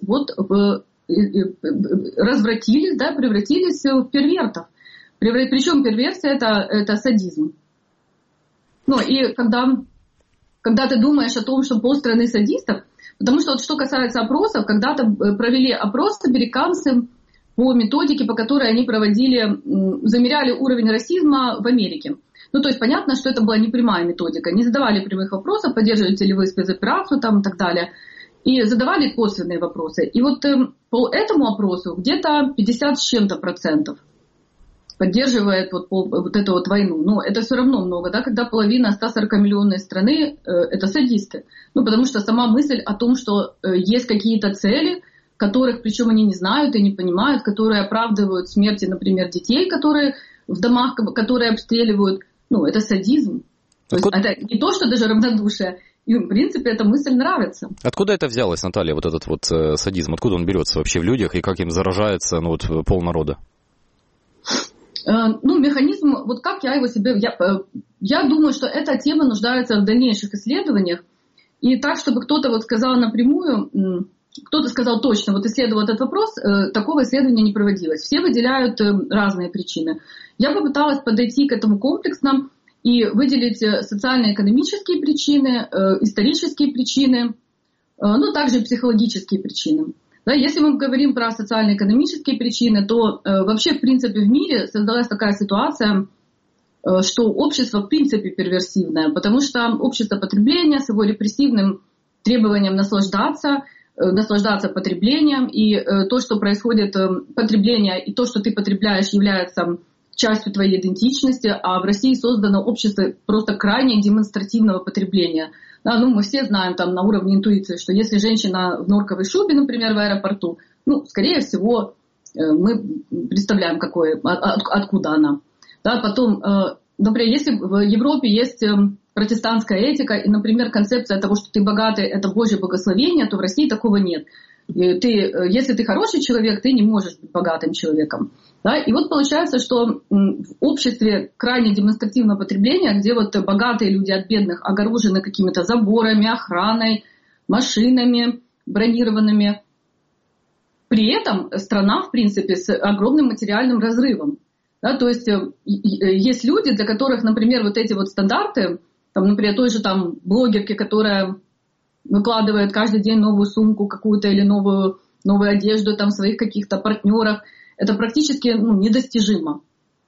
в первертов. Причем перверсия это садизм. И когда ты думаешь о том, что полстраны садистов, потому что что касается опросов, когда-то провели опрос американцы по методике, по которой они замеряли уровень расизма в Америке. Ну, то есть понятно, что это была не прямая методика. Не задавали прямых вопросов, поддерживаете ли вы спецоперацию там, и так далее. И задавали косвенные вопросы. И вот по этому опросу где-то 50 с чем-то процентов поддерживает вот эту вот войну. Но это все равно много, да, когда половина 140-миллионной страны это садисты. Ну, потому что сама мысль о том, что есть какие-то цели, которых, причем они не знают и не понимают, которые оправдывают смерти, например, детей, которые в домах, которые обстреливают, ну, это садизм. То есть это не то, что даже равнодушие. И, в принципе, эта мысль нравится. Откуда это взялось, Наталья, вот этот вот садизм? Откуда он берется вообще в людях и как им заражается, ну, вот, полнарода? Ну, механизм, вот как я его себе... Я думаю, что эта тема нуждается в дальнейших исследованиях. И так, чтобы кто-то вот сказал напрямую, кто-то сказал точно, вот исследовал этот вопрос, такого исследования не проводилось. Все выделяют разные причины. Я попыталась подойти к этому комплексно и выделить социально-экономические причины, исторические причины, ну, также и психологические причины. Да, если мы говорим про социально-экономические причины, то вообще, в принципе, в мире создалась такая ситуация, что общество, в принципе, перверсивное, потому что общество потребления с его репрессивным требованием наслаждаться потреблением, и то, что происходит потребление, и то, что ты потребляешь, является частью твоей идентичности, а в России создано общество просто крайне демонстративного потребления. Да, ну, мы все знаем там на уровне интуиции, что если женщина в норковой шубе, например, в аэропорту, ну, скорее всего, мы представляем, откуда она. Да, потом, например, если в Европе есть протестантская этика, и, например, концепция того, что ты богатый, это Божье благословение, то в России такого нет. Если ты хороший человек, ты не можешь быть богатым человеком. Да? И вот получается, что в обществе крайне демонстративного потребления, где вот богатые люди от бедных огорожены какими-то заборами, охраной, машинами бронированными, при этом страна, в принципе, с огромным материальным разрывом. Да? То есть есть люди, для которых, например, вот эти вот стандарты, там, например, той же там блогерки, которая выкладывает каждый день новую сумку какую-то или новую одежду там своих каких-то партнеров, это практически недостижимо.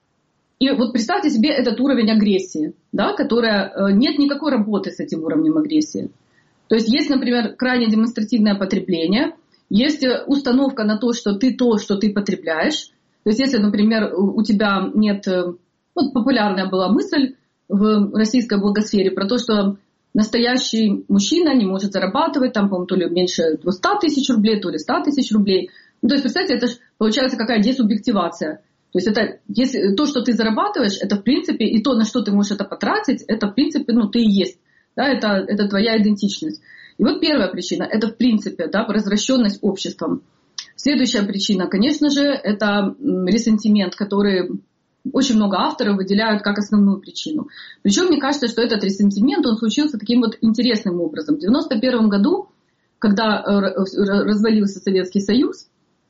И вот представьте себе этот уровень агрессии, да, которая нет никакой работы с этим уровнем агрессии. То есть, например, крайне демонстративное потребление, есть установка на то, что ты потребляешь. То есть, если, например, у тебя нет... Вот популярная была мысль в российской блогосфере про то, что настоящий мужчина не может зарабатывать, там, по-моему, то ли меньше 200 тысяч рублей, то ли 100 тысяч рублей. Ну, то есть, представьте, это же получается какая десубъективация. То есть, это, если то, что ты зарабатываешь, это, в принципе, и то, на что ты можешь это потратить, это, в принципе, ты и есть. Да, это твоя идентичность. И вот первая причина, это, в принципе, да, развращенность обществом. Следующая причина, конечно же, это ресентимент, который очень много авторов выделяют как основную причину. Причем мне кажется, что этот ресентимент, он случился таким вот интересным образом. В 1991 году, когда развалился Советский Союз,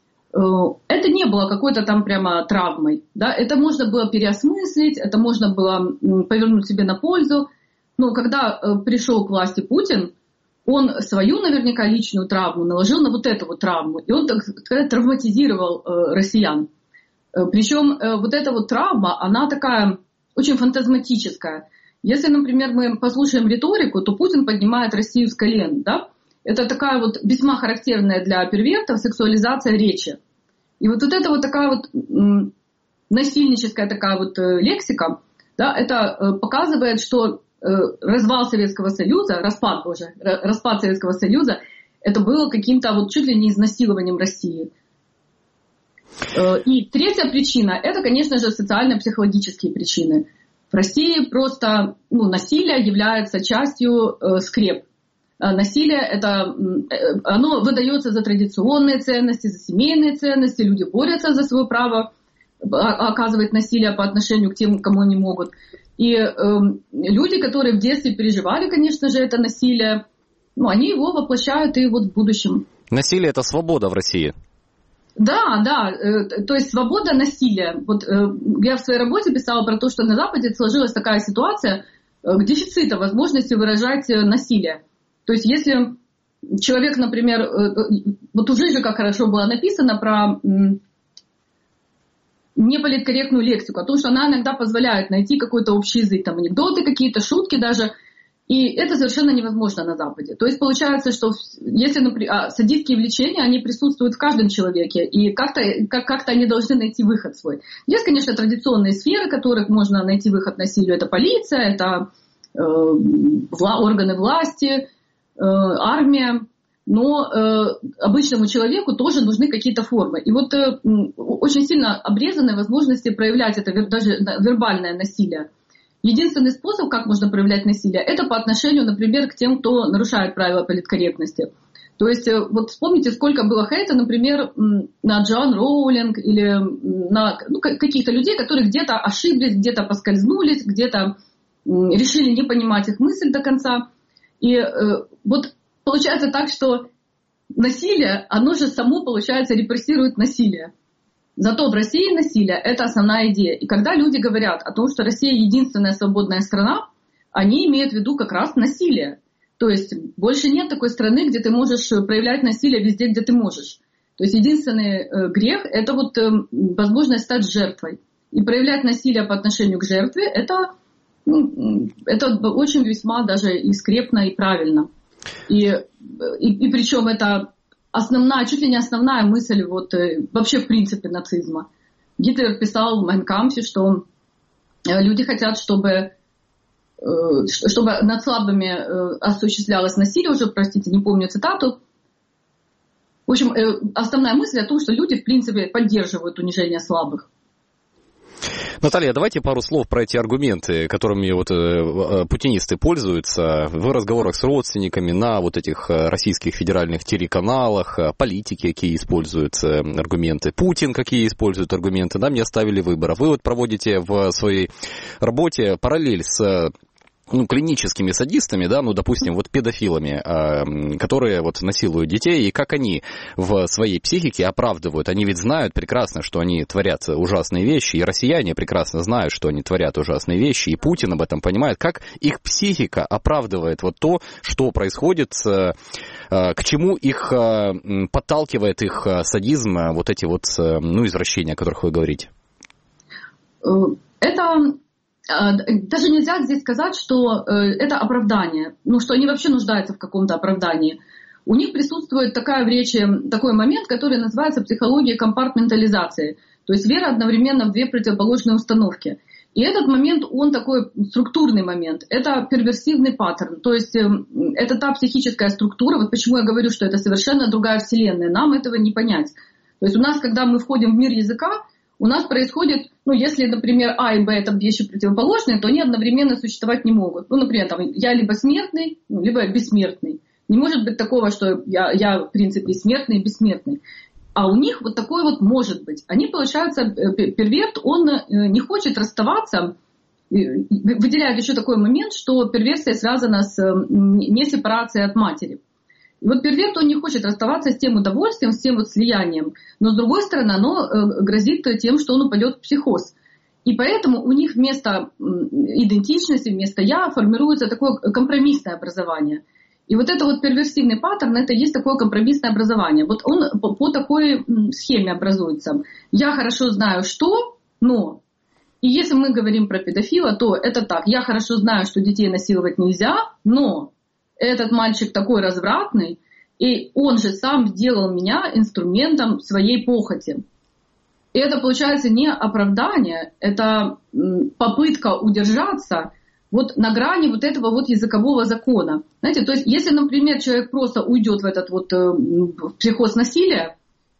это не было какой-то там прямо травмой. Да? Это можно было переосмыслить, это можно было повернуть себе на пользу. Но когда пришел к власти Путин, он свою наверняка личную травму наложил на вот эту вот травму. И он, так сказать, травматизировал россиян. Причем вот эта вот травма, она такая очень фантазматическая. Если, например, мы послушаем риторику, то Путин поднимает Россию с колен. Да? Это такая вот весьма характерная для первертов сексуализация речи. И вот это вот такая вот насильническая такая вот лексика, да, это показывает, что распад Советского Союза, распад Советского Союза, это было каким-то вот чуть ли не изнасилованием России. И третья причина, это, конечно же, социально-психологические причины. В России просто насилие является частью скреп. Насилие, оно выдается за традиционные ценности, за семейные ценности, люди борются за свое право оказывать насилие по отношению к тем, кому они могут. И люди, которые в детстве переживали, конечно же, это насилие, они его воплощают и вот в будущем. Насилие – это свобода в России? Да, то есть свобода насилия. Вот я в своей работе писала про то, что на Западе сложилась такая ситуация дефицита возможности выражать насилие. То есть если человек, например, вот у Жижика хорошо было написано про неполиткорректную лексику, о том, что она иногда позволяет найти какой-то общий язык, там анекдоты какие-то, шутки даже, и это совершенно невозможно на Западе. То есть получается, что если, например, садистские влечения, они присутствуют в каждом человеке, и как-то они должны найти выход свой. Есть, конечно, традиционные сферы, в которых можно найти выход насилию. Это полиция, это органы власти, армия. Но обычному человеку тоже нужны какие-то формы. И вот очень сильно обрезаны возможности проявлять это даже вербальное насилие. Единственный способ, как можно проявлять насилие, это по отношению, например, к тем, кто нарушает правила политкорректности. То есть вот вспомните, сколько было хейта, например, на Джоан Роулинг или на каких-то людей, которые где-то ошиблись, где-то поскользнулись, где-то решили не понимать их мысль до конца. И вот получается так, что насилие, оно же само, получается, репрессирует насилие. Зато в России насилие – это основная идея. И когда люди говорят о том, что Россия единственная свободная страна, они имеют в виду как раз насилие. То есть больше нет такой страны, где ты можешь проявлять насилие везде, где ты можешь. То есть единственный грех – это вот возможность стать жертвой. И проявлять насилие по отношению к жертве – это очень весьма даже и скрепно, и правильно. И причем это основная, чуть ли не основная мысль вот, вообще в принципе нацизма. Гитлер писал в «Майн кампфе», что люди хотят, чтобы над слабыми осуществлялось насилие, уже, простите, не помню цитату. В общем, основная мысль о том, что люди, в принципе, поддерживают унижение слабых. Наталья, давайте пару слов про эти аргументы, которыми вот путинисты пользуются в разговорах с родственниками на вот этих российских федеральных телеканалах, политики, какие используют аргументы, Путин какие используют аргументы. Нам не оставили выбора. Вы вот проводите в своей работе параллель с клиническими садистами, да, допустим, вот педофилами, которые вот насилуют детей, и как они в своей психике оправдывают. Они ведь знают прекрасно, что они творят ужасные вещи, и россияне прекрасно знают, что они творят ужасные вещи, и Путин об этом понимает. Как их психика оправдывает вот то, что происходит, к чему их подталкивает их садизм, вот эти вот, извращения, о которых вы говорите? Это... Даже нельзя здесь сказать, что это оправдание, что они вообще нуждаются в каком-то оправдании. У них присутствует в речи такой момент, который называется психологией компартментализации. То есть вера одновременно в две противоположные установки. И этот момент, он такой структурный момент. Это перверсивный паттерн. То есть это та психическая структура. Вот почему я говорю, что это совершенно другая вселенная. Нам этого не понять. То есть у нас, когда мы входим в мир языка, у нас происходит, если, например, А и Б это вещи противоположные, то они одновременно существовать не могут. Например, я либо смертный, либо бессмертный. Не может быть такого, что я в принципе смертный и бессмертный. А у них вот такое вот может быть. Они, получается, перверт, он не хочет расставаться, выделяет еще такой момент, что перверсия связана с не сепарацией от матери. И вот перверт, он не хочет расставаться с тем удовольствием, с тем вот слиянием, но с другой стороны, оно грозит тем, что он упадет в психоз. И поэтому у них вместо идентичности, вместо «я» формируется такое компромиссное образование. И вот это вот перверсивный паттерн, это и есть такое компромиссное образование. Вот он по такой схеме образуется. Я хорошо знаю, что, но... И если мы говорим про педофила, то это так. Я хорошо знаю, что детей насиловать нельзя, но... Этот мальчик такой развратный, и он же сам сделал меня инструментом своей похоти. И это, получается, не оправдание, это попытка удержаться вот на грани вот этого вот языкового закона. Знаете, то есть, если, например, человек просто уйдет в этот вот психоз насилия,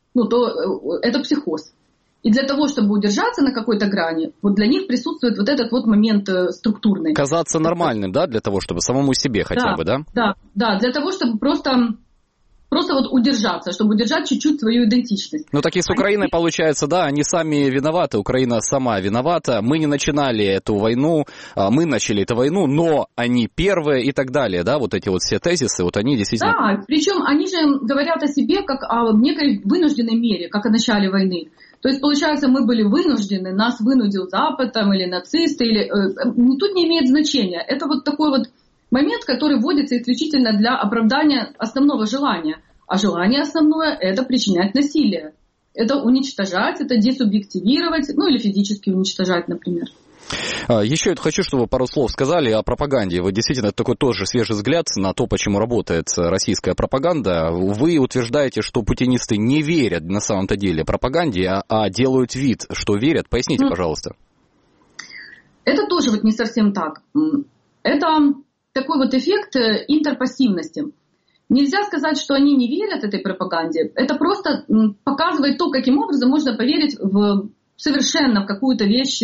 то это психоз. И для того, чтобы удержаться на какой-то грани, вот для них присутствует вот этот вот момент структурный. Казаться нормальным, да, для того, чтобы самому себе хотя бы, да? Да, для того, чтобы просто вот удержаться, чтобы удержать чуть-чуть свою идентичность. Так и с Украиной получается, да, они сами виноваты, Украина сама виновата, мы не начинали эту войну, мы начали эту войну, но они первые и так далее, да, вот эти вот все тезисы, вот они действительно... Да, причем они же говорят о себе как о некой вынужденной мере, как о начале войны. То есть, получается, мы были вынуждены, нас вынудил Запад или нацисты, тут не имеет значения. Это вот такой вот момент, который вводится исключительно для оправдания основного желания. А желание основное – это причинять насилие. это уничтожать, это десубъективировать, ну или физически уничтожать, например. Еще я хочу, чтобы вы пару слов сказали о пропаганде. Вы действительно такой тоже свежий взгляд на то, почему работает российская пропаганда. Вы утверждаете, что путинисты не верят на самом-то деле пропаганде, а делают вид, что верят. Поясните, пожалуйста. Это тоже вот не совсем так. Это такой вот эффект интерпассивности. Нельзя сказать, что они не верят этой пропаганде. Это просто показывает то, каким образом можно поверить совершенно в какую-то вещь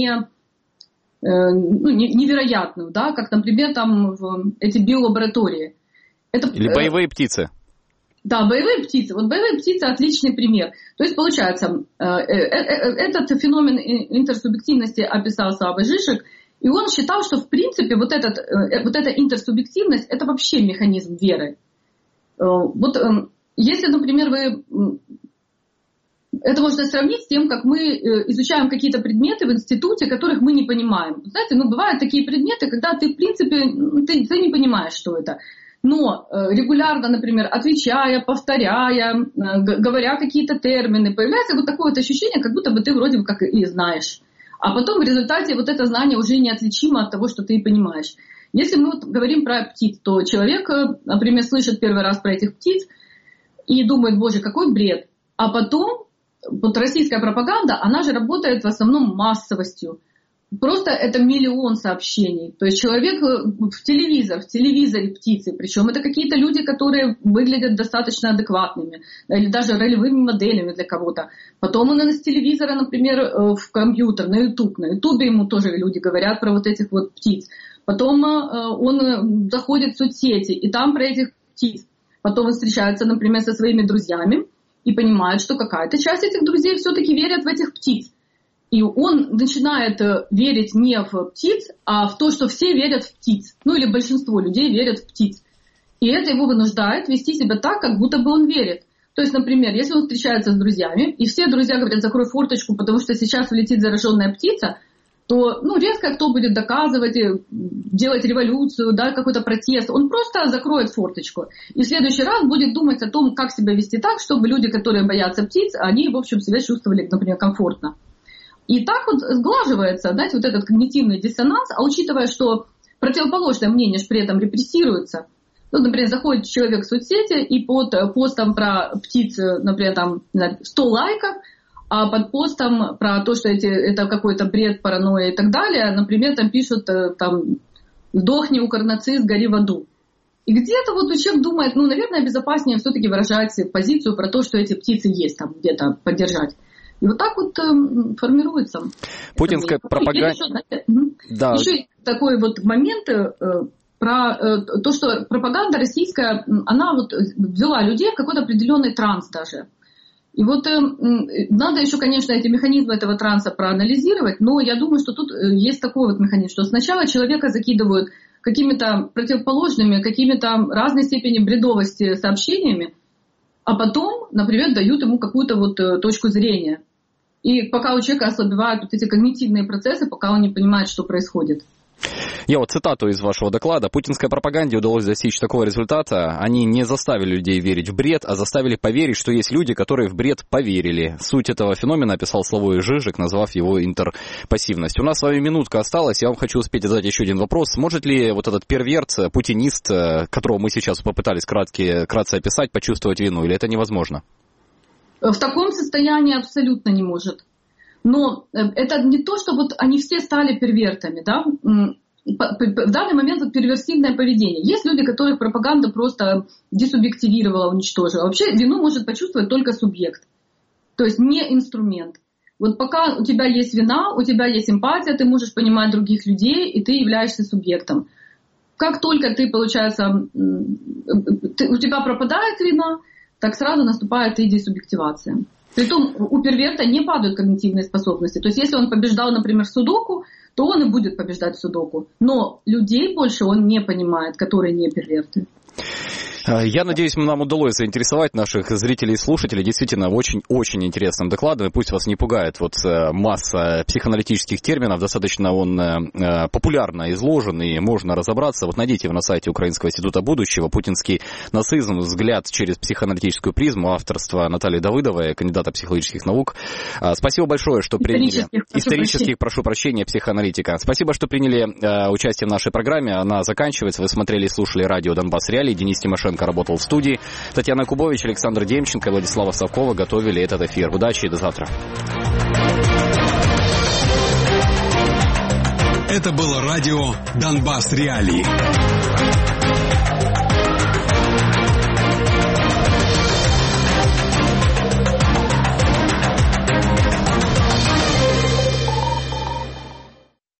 невероятную, да, как, например, там в эти биолаборатории. Или боевые птицы. Да, боевые птицы. Вот боевые птицы отличный пример. То есть, получается, этот феномен интерсубъективности описал Слава Žižek, и он считал, что, в принципе, вот эта интерсубъективность – это вообще механизм веры. Вот если, например, это можно сравнить с тем, как мы изучаем какие-то предметы в институте, которых мы не понимаем. Знаете, бывают такие предметы, когда ты, в принципе, ты не понимаешь, что это. Но регулярно, например, отвечая, повторяя, говоря какие-то термины, появляется вот такое вот ощущение, как будто бы ты вроде как и знаешь. А потом в результате вот это знание уже неотличимо от того, что ты понимаешь. Если мы вот говорим про птиц, то человек, например, слышит первый раз про этих птиц и думает, боже, какой бред. А потом вот российская пропаганда, она же работает в основном массовостью. Просто это миллион сообщений. То есть человек в телевизоре птицы, причем это какие-то люди, которые выглядят достаточно адекватными, или даже ролевыми моделями для кого-то. Потом он из телевизора, например, в компьютер, на YouTube. На YouTube ему тоже люди говорят про вот этих вот птиц. Потом он заходит в соцсети, и там про этих птиц. Потом он встречается, например, со своими друзьями и понимает, что какая-то часть этих друзей все-таки верят в этих птиц. И он начинает верить не в птиц, а в то, что все верят в птиц. Ну или большинство людей верят в птиц. И это его вынуждает вести себя так, как будто бы он верит. То есть, например, если он встречается с друзьями, и все друзья говорят, закрой форточку, потому что сейчас улетит зараженная птица, то редко кто будет доказывать, делать революцию, да, какой-то протест. Он просто закроет форточку. И в следующий раз будет думать о том, как себя вести так, чтобы люди, которые боятся птиц, они, в общем, себя чувствовали, например, комфортно. И так вот сглаживается, знаете, вот этот когнитивный диссонанс, а учитывая, что противоположное мнение же при этом репрессируется. Ну, например, заходит человек в соцсети и под постом про птиц, например, там 100 лайков, а под постом про то, что это какой-то бред, паранойя и так далее, например, там пишут, там, сдохни, укорнацист, гори в аду. И где-то вот человек думает, наверное, безопаснее все-таки выражать позицию про то, что эти птицы есть, там где-то поддержать. И вот так вот формируется. Путинская пропаганда. Еще есть такой вот момент про то, что пропаганда российская, она вот ввела людей в какой-то определенный транс даже. И вот надо еще, конечно, эти механизмы этого транса проанализировать, но я думаю, что тут есть такой вот механизм, что сначала человека закидывают какими-то противоположными, какими-то разной степени бредовости сообщениями, а потом, например, дают ему какую-то вот точку зрения. И пока у человека ослабевают вот эти когнитивные процессы, пока он не понимает, что происходит. Я вот цитату из вашего доклада. Путинской пропаганде удалось достичь такого результата. Они не заставили людей верить в бред, а заставили поверить, что есть люди, которые в бред поверили. Суть этого феномена описал Славой Žižek, назвав его интерпассивность. У нас с вами минутка осталась. Я вам хочу успеть задать еще один вопрос. Может ли вот этот перверт, путинист, которого мы сейчас попытались кратко описать, почувствовать вину? Или это невозможно? В таком состоянии абсолютно не может. Но это не то, что вот они все стали первертами, да? В данный момент вот перверсивное поведение. Есть люди, которых пропаганда просто десубъективировала, уничтожила. Вообще вину может почувствовать только субъект, то есть не инструмент. Вот пока у тебя есть вина, у тебя есть эмпатия, ты можешь понимать других людей, и ты являешься субъектом. Как только ты, получается, у тебя пропадает вина, так сразу наступает и десубъективация. Притом у перверта не падают когнитивные способности. То есть если он побеждал, например, в судоку, то он и будет побеждать в судоку. Но людей больше он не понимает, которые не перверты. Я надеюсь, нам удалось заинтересовать наших зрителей и слушателей действительно очень-очень интересным докладом. И пусть вас не пугает масса психоаналитических терминов. Достаточно он популярно изложен, и можно разобраться. Найдите его на сайте Украинского института будущего. «Путинский нацизм. Взгляд через психоаналитическую призму». Авторство Натальи Давыдовой, кандидата психологических наук. Спасибо большое, что приняли... Исторических, прошу прощения, психоаналитика. Спасибо, что приняли участие в нашей программе. Она заканчивается. Вы смотрели и слушали радио «Донбасс Реалии». Денис Тимошенко работал в студии. Татьяна Кубович, Александр Демченко и Владислава Савкова готовили этот эфир. Удачи и до завтра. Это было радио «Донбасс Реалии».